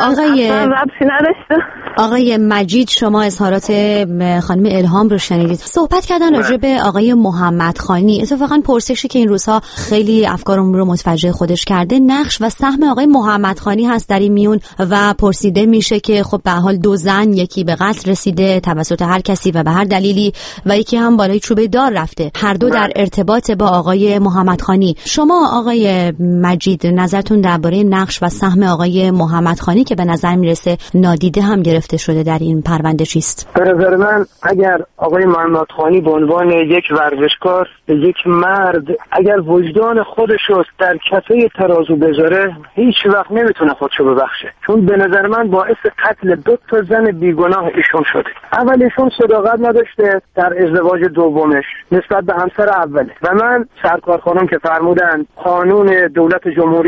آقای مجید، شما اظهارات خانم الهام رو شنیدید. صحبت کردن راجع به آقای محمدخانی. اتفاقا پرسشی که این روزها خیلی افکارم رو متوجه خودش کرده، نقش و سهم آقای محمدخانی هست در این میون و پرسیده میشه که خب به حال 2 زن، یکی به قتل رسیده توسط هر کسی و به هر دلیلی و یکی هم بالای چوبه دار رفته، هر دو در ارتباط با آقای محمدخانی. شما آقای مجید نظرتون درباره نقش و سهم آقای محمدخانی که به نظر میرسه نادیده هم گرفته شده در این پرونده چیست؟ به نظر من اگر آقای محمدخانی به عنوان یک ورزشکار، یک مرد، اگر وجدان خودش رو در کفه ترازو بذاره هیچ وقت نمیتونه خودشو ببخشه، چون به نظر من باعث قتل 2 زن بیگناه ایشون شده. اول ایشون صداقت نداشته در ازدواج دومش نسبت به همسر اوله و من سرکار خانم که فرمودن قانون دولت جمهوری اسلامی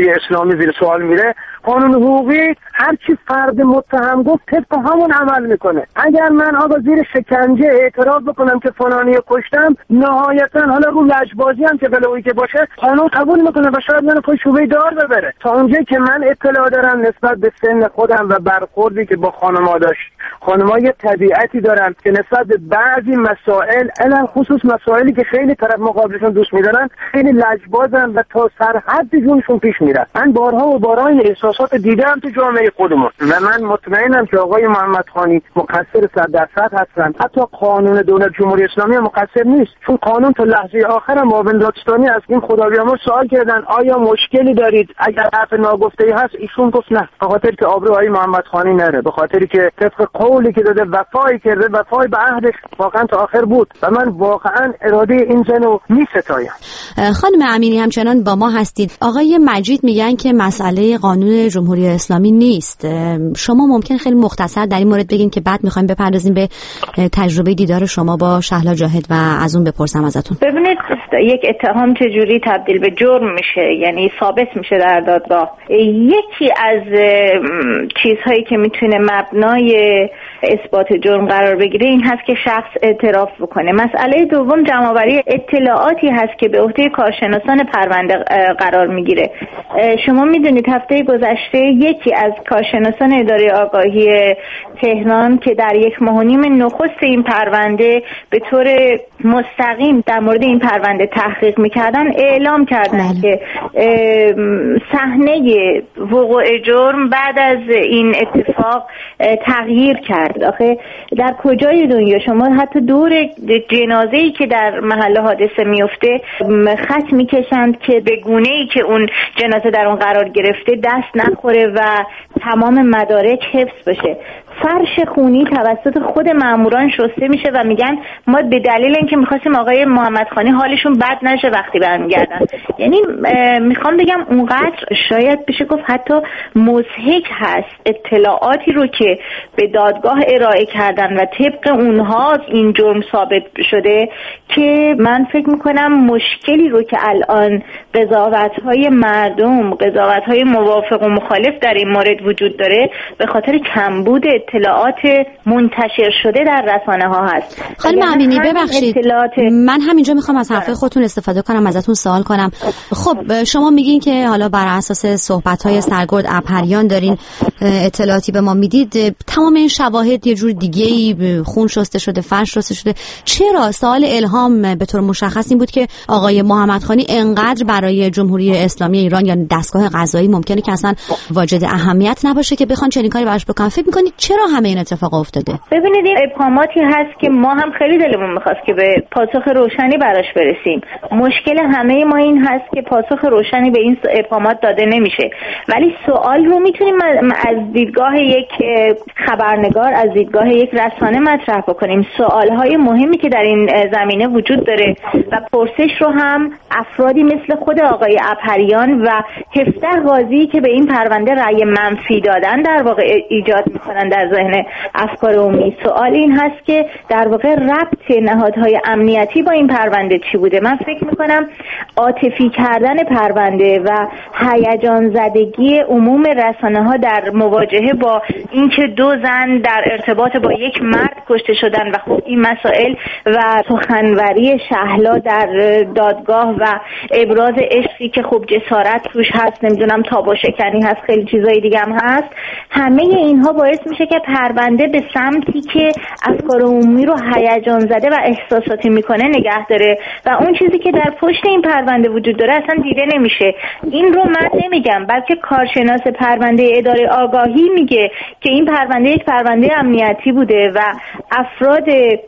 اسلامی زیر سوال میره، قانون حقوقی هر چی فرد متهم گفت طبق همون عمل میکنه. اگر من آقا زیر شکنجه اعتراف بکنم که فلانی کشتم، نهایتا حالا رو لجبازی هم که بلویی که باشه قانون قبول میکنه و شاید منو پای شوبه دار ببره. تا اونجایی که من اطلاع دارم نسبت به سن خودم و برخوردی که با خانم‌ها داشت، خانم‌ها یه طبیعتی دارن که نسبت به بعضی مسائل، علل خصوص مسائلی که خیلی طرف مقابلشون دوست می‌دارن، خیلی لجبازن و تا سرحد جونشون پیش میرن. من بارها و بارها این احساسات دیدم تو جامعه خودمون و من مطمئنم که آقای محمدخانی مقصر 100% هستن. حتی قانون دولت جمهوری اسلامی هم مقصر نیست، چون قانون تا لحظه آخر معاون دادستانی از این خدا بیامرز سوال کردن آیا مشکلی دارید؟ اگر حرف ناگفته‌ای هست ایشون گفت نه، به خاطر که آبروی آقای محمدخانی نره، به خاطری که طبق قولی که داده وفایی کرده، وفای به عهدش واقعا تا آخر بود و من واقعا اراده این زنو میستایم. خانم امینی همچنان با ما هستید. آقای مجید میگن که مسئله قانون جمهوری اسلامی نیست. شما ممکن خیلی مختصر در این مورد بگین که بعد میخوایم بپردازیم به تجربه دیدار شما با شهلا جاهد و از اون بپرسم ازتون. ببینید یک اتهام چجوری تبدیل به جرم میشه، یعنی ثابت میشه در دادگاه. یکی از چیزهایی که میتونه مبنای اثبات جرم قرار بگیره این هست که شخص اعتراف بکنه. مسئله دوم جمع‌آوری اطلاعاتی هست که به عهده کارشناسان پرونده قرار میگیره. شما میدونید هفته گذشته یکی از کارشناسان اداره آگاهی تهران که در 1.5 ماه نخست این پرونده به طور مستقیم در مورد این پرونده تحقیق میکردن اعلام کردن که صحنه وقوع جرم بعد از این اتفاق تغییر کرد. آخه در کجای دنیا شما حتی دور جنازه‌ای که در محل حادثه میفته خط میکشند که به گونه‌ای که اون جنازه در اون قرار گرفته دست نخوره و تمام مدارک حفظ بشه. فرش خونی توسط خود ماموران شسته میشه و میگن ما به دلیل اینکه میخواستیم آقای محمدخانی حالشون بد نشه وقتی برمیگردن. یعنی میخوام بگم اونقدر شاید بشه گفت حتی مضحک هست اطلاعاتی رو که به دادگاه ارائه کردن و طبق اونها این جرم ثابت شده که من فکر میکنم مشکلی رو که الان قضاوت‌های مردم، قضاوت‌های موافق و مخالف در این مورد وجود داره به خاطر کمبود اطلاعات منتشر شده در رسانه ها هست. خانم امینی ببخشید من همینجا میخوام از حرف خودتون استفاده کنم، ازتون سوال کنم. خب شما میگین که حالا بر اساس صحبت‌های سرگرد اپریان دارین اطلاعاتی به ما میدید، تمام این شواهد یه جور دیگه‌ای خون شسته شده، فرش شسته شده. چرا؟ سوال الهام به طور مشخص این بود که آقای محمدخانی انقدر برای جمهوری اسلامی ایران یا دستگاه قضایی ممکنه که اصلا واجد اهمیت نباشه که بخوان چنین کاری براش بکنن. فکر می‌کنید چرا همه این اتفاق افتاده؟ ببینید این ابهاماتی هست که ما هم خیلی دلمون می‌خواست که به پاسخ روشنی براش برسیم. مشکل همه ما این هست که پاسخ روشنی به این ابهامات داده نمیشه. ولی سوال رو میتونیم از دیدگاه یک خبرنگار، از دیدگاه یک رسانه مطرح بکنیم. سوال‌های مهمی که در این زمینه وجود داره و پرسش رو هم افرادی مثل خود آقای اپریان و 17 قاضی که به این پرونده رأی منفی دادن در واقع ایجاد میکنن در ذهن افکار عمومی. سوال این هست که در واقع ربط نهادهای امنیتی با این پرونده چی بوده؟ من فکر میکنم عاطفی کردن پرونده و هیجان زدگی عموم رسانه ها در مواجهه با اینکه 2 زن در ارتباط با یک مرد کشته شدن و خب این مسائل و سخنوری شهلا در دادگاه و ابراز عشقی که خب جسارت توش هست، نمیدونم تابو شکنی هست، خیلی چیزای دیگه هم هست، همه اینها باعث میشه که پرونده به سمتی که افکار عمومی رو هیجان زده و احساساتی میکنه نگه داره و اون چیزی که در پشت این پرونده وجود داره اصلا دیده نمیشه. این رو من نمیگم، بلکه کارشناس پرونده اداره آگاهی میگه که این پرونده یک پرونده امنیتی بوده و افراد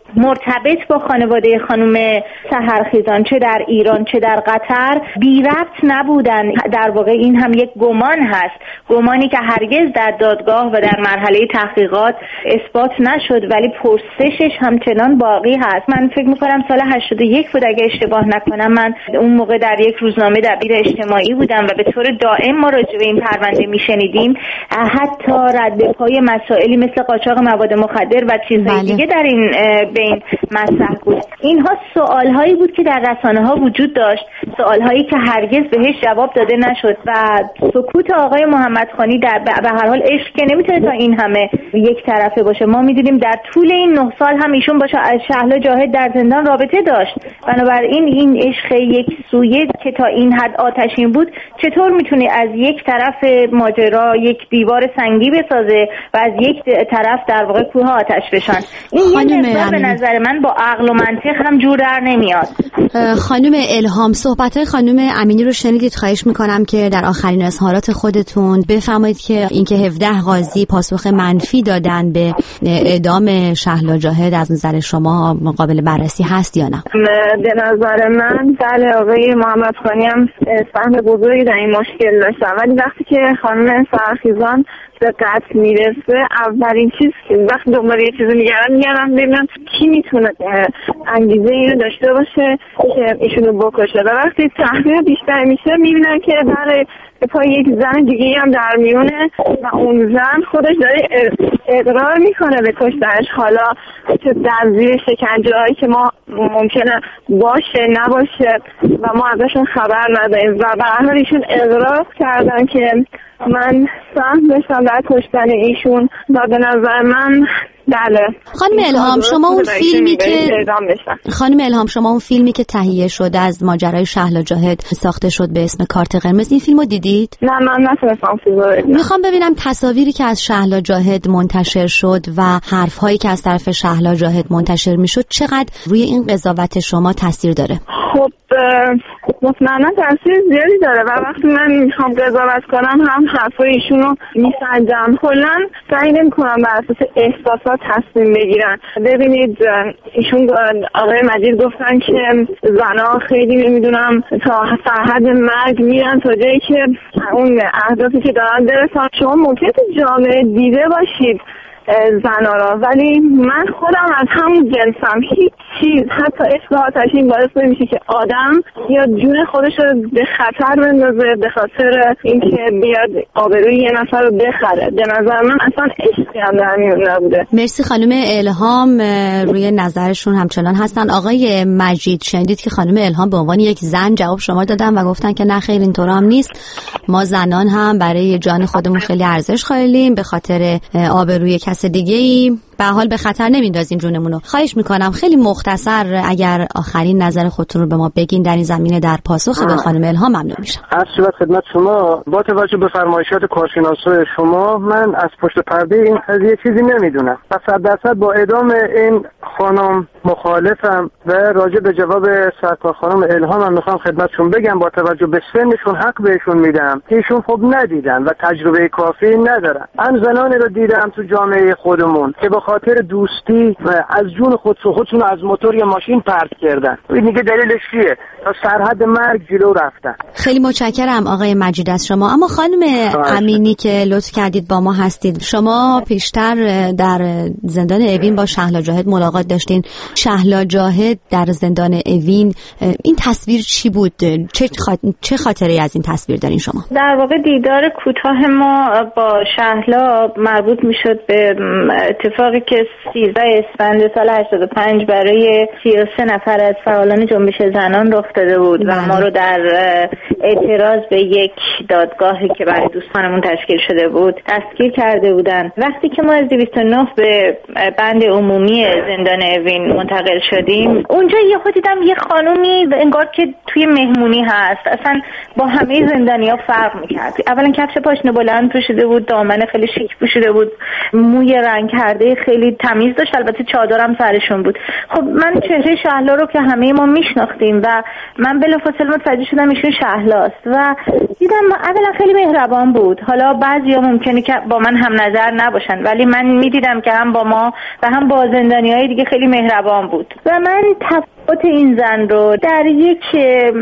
مرتبط با خانواده خانم سحرخیزان چه در ایران چه در قطر بی ربط نبودن. در واقع این هم یک گمان هست، گمانی که هرگز در دادگاه و در مرحله تحقیق تحقیقات اثبات نشد ولی پرسشش همچنان باقی هست. من فکر میکنم سال 81 بود اگه اشتباه نکنم، من اون موقع در یک روزنامه دبیر اجتماعی بودم و به طور دائم ما راجع به این پرونده میشنیدیم، حتی رد پای مسائلی مثل قاچاق مواد مخدر و چیزهای دیگه در این بین مطرح بود. اینها سوالهایی بود که در رسانه‌ها وجود داشت، سوالهایی که هرگز بهش جواب داده نشد و سکوت آقای محمدخانی در به هر حال عشق که نمیتونه تا این همه یک طرفه باشه. ما میدیدیم در طول این 9 سال هم ایشون با شهلا جاهد در زندان رابطه داشت. بنابراین این عشق یک سویه که تا این حد آتشین بود چطور میتونه از یک طرف ماجرا یک دیوار سنگی بسازه و از یک طرف در واقع کوه آتش بشن؟ این یه مقدار به نظر من با عقل و منطق هم جور در نمیاد. خانم الهام، صحبت‌های خانم امینی رو شنیدید. خواهش میکنم که در آخرین اظهارات خودتون بفرمایید که اینکه 17 قاضی پاسخ منفی دادن به اعدام شهلا جاهد از نظر شما قابل بررسی هست یا نه؟ به نظر من بله، آقای محمدخانی هم سهم بزرگی در این مشکل داشتن، ولی وقتی که خانم سرخیزان به قتل میرسه اولین چیز که وقتی دنبال یه چیزی میگردن ببینن کی میتونه انگیزه اینو داشته باشه که ایشونو بکشه و وقتی تحقیق بیشتر میشه میبینن که در پای یک زن دیگه هم در میونه و اون زن خودش داره اقرار میکنه به کشتنش، حالا چه در زیر شکنجه‌هایی که ما ممکنه باشه نباشه و ما ازشون خبر نداریم و به هر حال ایشون اقرار کردن که من سهم داشتم در کشتن ایشون و به نظر من بله. خانم الهام، شما اون فیلمی که تهیه شده از ماجرای شهلا جاهد ساخته شد به اسم کارت قرمز، این فیلمو دیدید؟ نه من نتونستم فیلمو ببینم. میخوام ببینم تصاویری که از شهلا جاهد منتشر شد و حرفهایی که از طرف شهلا جاهد منتشر میشد چقدر روی این قضاوت شما تاثیر داره؟ خب مطمئنا تاثیر زیادی داره و وقتی من میخوام قضاوت کنم هم حرفای ایشونو میسنجم، کلا سعی نمیکنم بر اساس احساسات تصمیم بگیرن. ببینید ایشون آقای مجید گفتن که زنا خیلی نمیدونم تا سرحد مرگ میرن تا جایی که اون اهدافی که دارن برسن. شما ممکنه تو جامعه دیده باشید زنا را، ولی من خودم از همون جنسم. هیچ چیز حتی عشق آتشین باعث نمیشه که آدم یا جون خودش رو به خطر بندازه به خاطر اینکه بیاد آبروی یه نفر رو بخره. به نظر من اصلا عشقی هم در میون نبوده. مرسی خانم الهام، روی نظرشون همچنان هستن. آقای مجید، شنیدید که خانم الهام به عنوان یک زن جواب شما دادن و گفتن که نه خیر اینطور هم نیست، ما زنان هم برای جان خودمون خیلی ارزش قائلیم، به خاطر آبروی کس دیگه‌ای به حال به خطر نمیندازیم جونمونو. خواهش میکنم خیلی مختصر اگر آخرین نظر خودتون رو به ما بگین در این زمینه در پاسخ به خانم الهام ممنون میشم. عرض خدمت شما با توجه به فرمایشات کارشناسای شما من از پشت پرده این قضیه چیزی نمیدونم و 100% با اعدام این خانم مخالفم و راجع به جواب سرکار خانم الهام هم میخوام خدمتشون بگم با توجه به سنشون حق بهشون میدم. ایشون خب ندیدن و تجربه کافی ندارن. من زنانی رو دیدم تو جامعه خودمون که با خاطر دوستی و از جون خودشون از موتور یا ماشین پرت کردن. این دیگه دلیلش چیه؟ تا سرحد مرگ جلو رفتن. خیلی متشکرم آقای مجید از شما. اما خانم امینی که لطف کردید با ما هستید، شما پیشتر در زندان اوین با شهلا جاهد ملاقات داشتین. شهلا جاهد در زندان اوین، این تصویر چی بود؟ چه خاطری از این تصویر دارین شما؟ در واقع دیدار کوتاه ما با شهلا مربوط میشد به اتفاقی که 13 اسفند سال 85 برای 33 نفر از فعالان جنبش زنان رخ داده بود و ما رو در اعتراض به یک دادگاهی که برای دوستانمون تشکیل شده بود دستگیر کرده بودن. وقتی که ما از 209 به بند عمومی زندان اوین منتقل شدیم، اونجا یهو دیدم یه خانومی انگار که توی مهمونی هست، اصلا با همه زندانی‌ها فرق می‌کرد. اولا کفش پاشنه بلند پوشیده بود، دامن خیلی شیک پوشیده بود، موی رنگ کرده خیلی تمیز داشت، البته چادرم سرشون بود. خب من چهره شهلا رو که همه ما میشناختیم و من بلافاصله متوجه شدم ایشون شهلاست و دیدم اولا خیلی مهربان بود. حالا بعضیا ممکنه که با من هم نظر نباشن ولی من میدیدم که هم با ما و هم با زندانیای دیگه خیلی مهربان بود و من تفاوت این زن رو در یک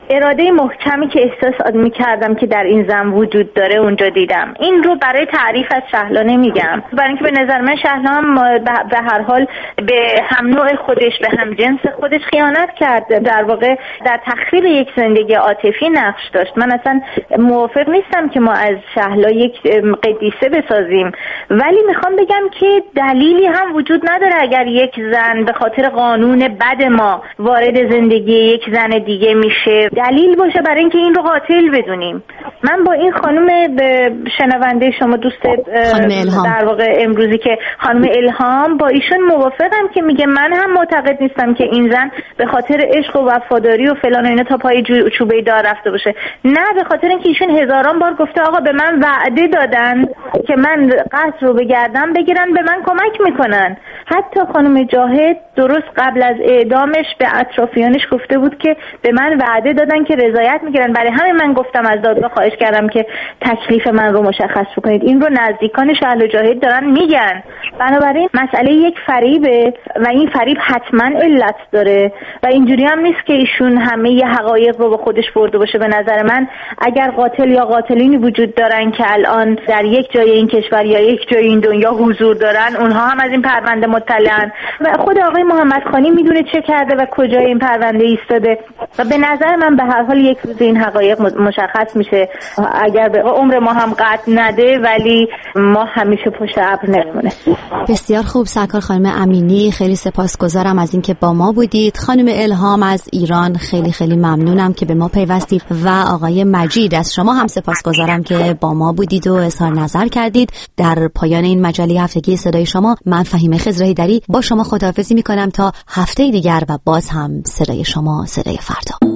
اراده محکمی که احساس می‌کردم که در این زن وجود داره اونجا دیدم. این رو برای تعریف از شهلا نمیگم، برای اینکه به نظر من شهلا هم به هر حال به هم نوع خودش، به هم جنس خودش خیانت کرد، در واقع در تخریب یک زندگی عاطفی نقش داشت. من اصلا موافق نیستم که ما از شهلا یک قدیسه بسازیم، ولی میخوام بگم که دلیلی هم وجود نداره اگر یک زن به خاطر قانون بد ما وارد زندگی یک زن دیگه میشه دلیل باشه برای اینکه این رو قاتل بدونیم. من با این خانم شنونده شما دوست در واقع امروزی که خانم الهام، با ایشون موافقم که میگه من هم معتقد نیستم که این زن به خاطر عشق و وفاداری و فلان و اینا تا پای چوبه دار رفته باشه. نه، به خاطر اینکه ایشون هزاران بار گفته آقا به من وعده دادن که من قصر رو بگردم بگیرن به من کمک میکنن. حتی خانم جاهد درست قبل از اعدامش به اطرافیانش گفته بود که به من وعده دادن که رضایت میگیرن. برای همین من گفتم از دادگاه خواهش کردم که تکلیف من رو مشخص بکنید. این رو نزدیکان شهلا جاهد دارن میگن. بنابراین مسئله یک فریبه و این فریب حتما علت داره و اینجوری هم نیست که ایشون همه ی حقایق رو به خودش برده باشه. به نظر من اگر قاتل یا قاتلینی وجود دارن که الان در یک جای این کشور یا یک جای این دنیا حضور دارن، اونها هم از این پرونده مطلعن و خود آقای محمد خانی میدونه چه کرده و کجای این پرونده ایستاده و به نظر من به هر حال یک روز این حقایق مشخص میشه. اگر به عمر ما هم قطع نده ولی ما همیشه پشت ابر نمیمونه. بسیار خوب سرکار خانم امینی، خیلی سپاسگزارم از اینکه با ما بودید. خانم الهام از ایران، خیلی خیلی ممنونم که به ما پیوستید و آقای مجید از شما هم سپاسگزارم که با ما بودید و اظهار نظر کردید. در پایان این مجله هفتگی صدای شما، من فهیمه خضرهیدری با شما خداحافظی میکنم تا هفته دیگر و باز هم صدای شما، صدای فردا.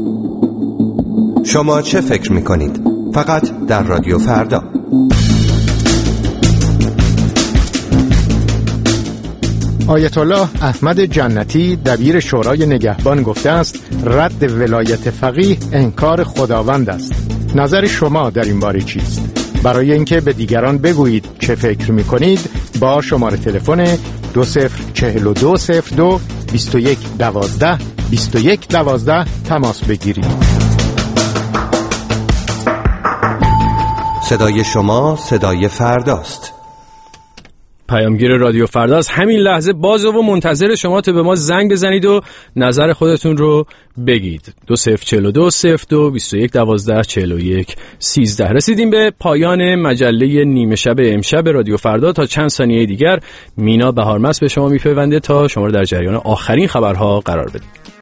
شما چه فکر میکنید؟ فقط در رادیو فردا. آیت الله احمد جنتی دبیر شورای نگهبان گفته است رد ولایت فقیه انکار خداوند است. نظر شما در این باره چیست؟ برای اینکه به دیگران بگویید چه فکر می‌کنید با شماره تلفن 204202 2112 2112 تماس بگیرید. صدای شما صدای فرداست. پیامگیر رادیو فردا از همین لحظه بازه و منتظر شما تا به ما زنگ بزنید و نظر خودتون رو بگید. 2042 02 2112 41 13. رسیدیم به پایان مجله نیمه شب امشب رادیو فردا. تا چند ثانیه دیگر مینا بهارمست به شما میپیونده تا شما رو در جریان آخرین خبرها قرار بده.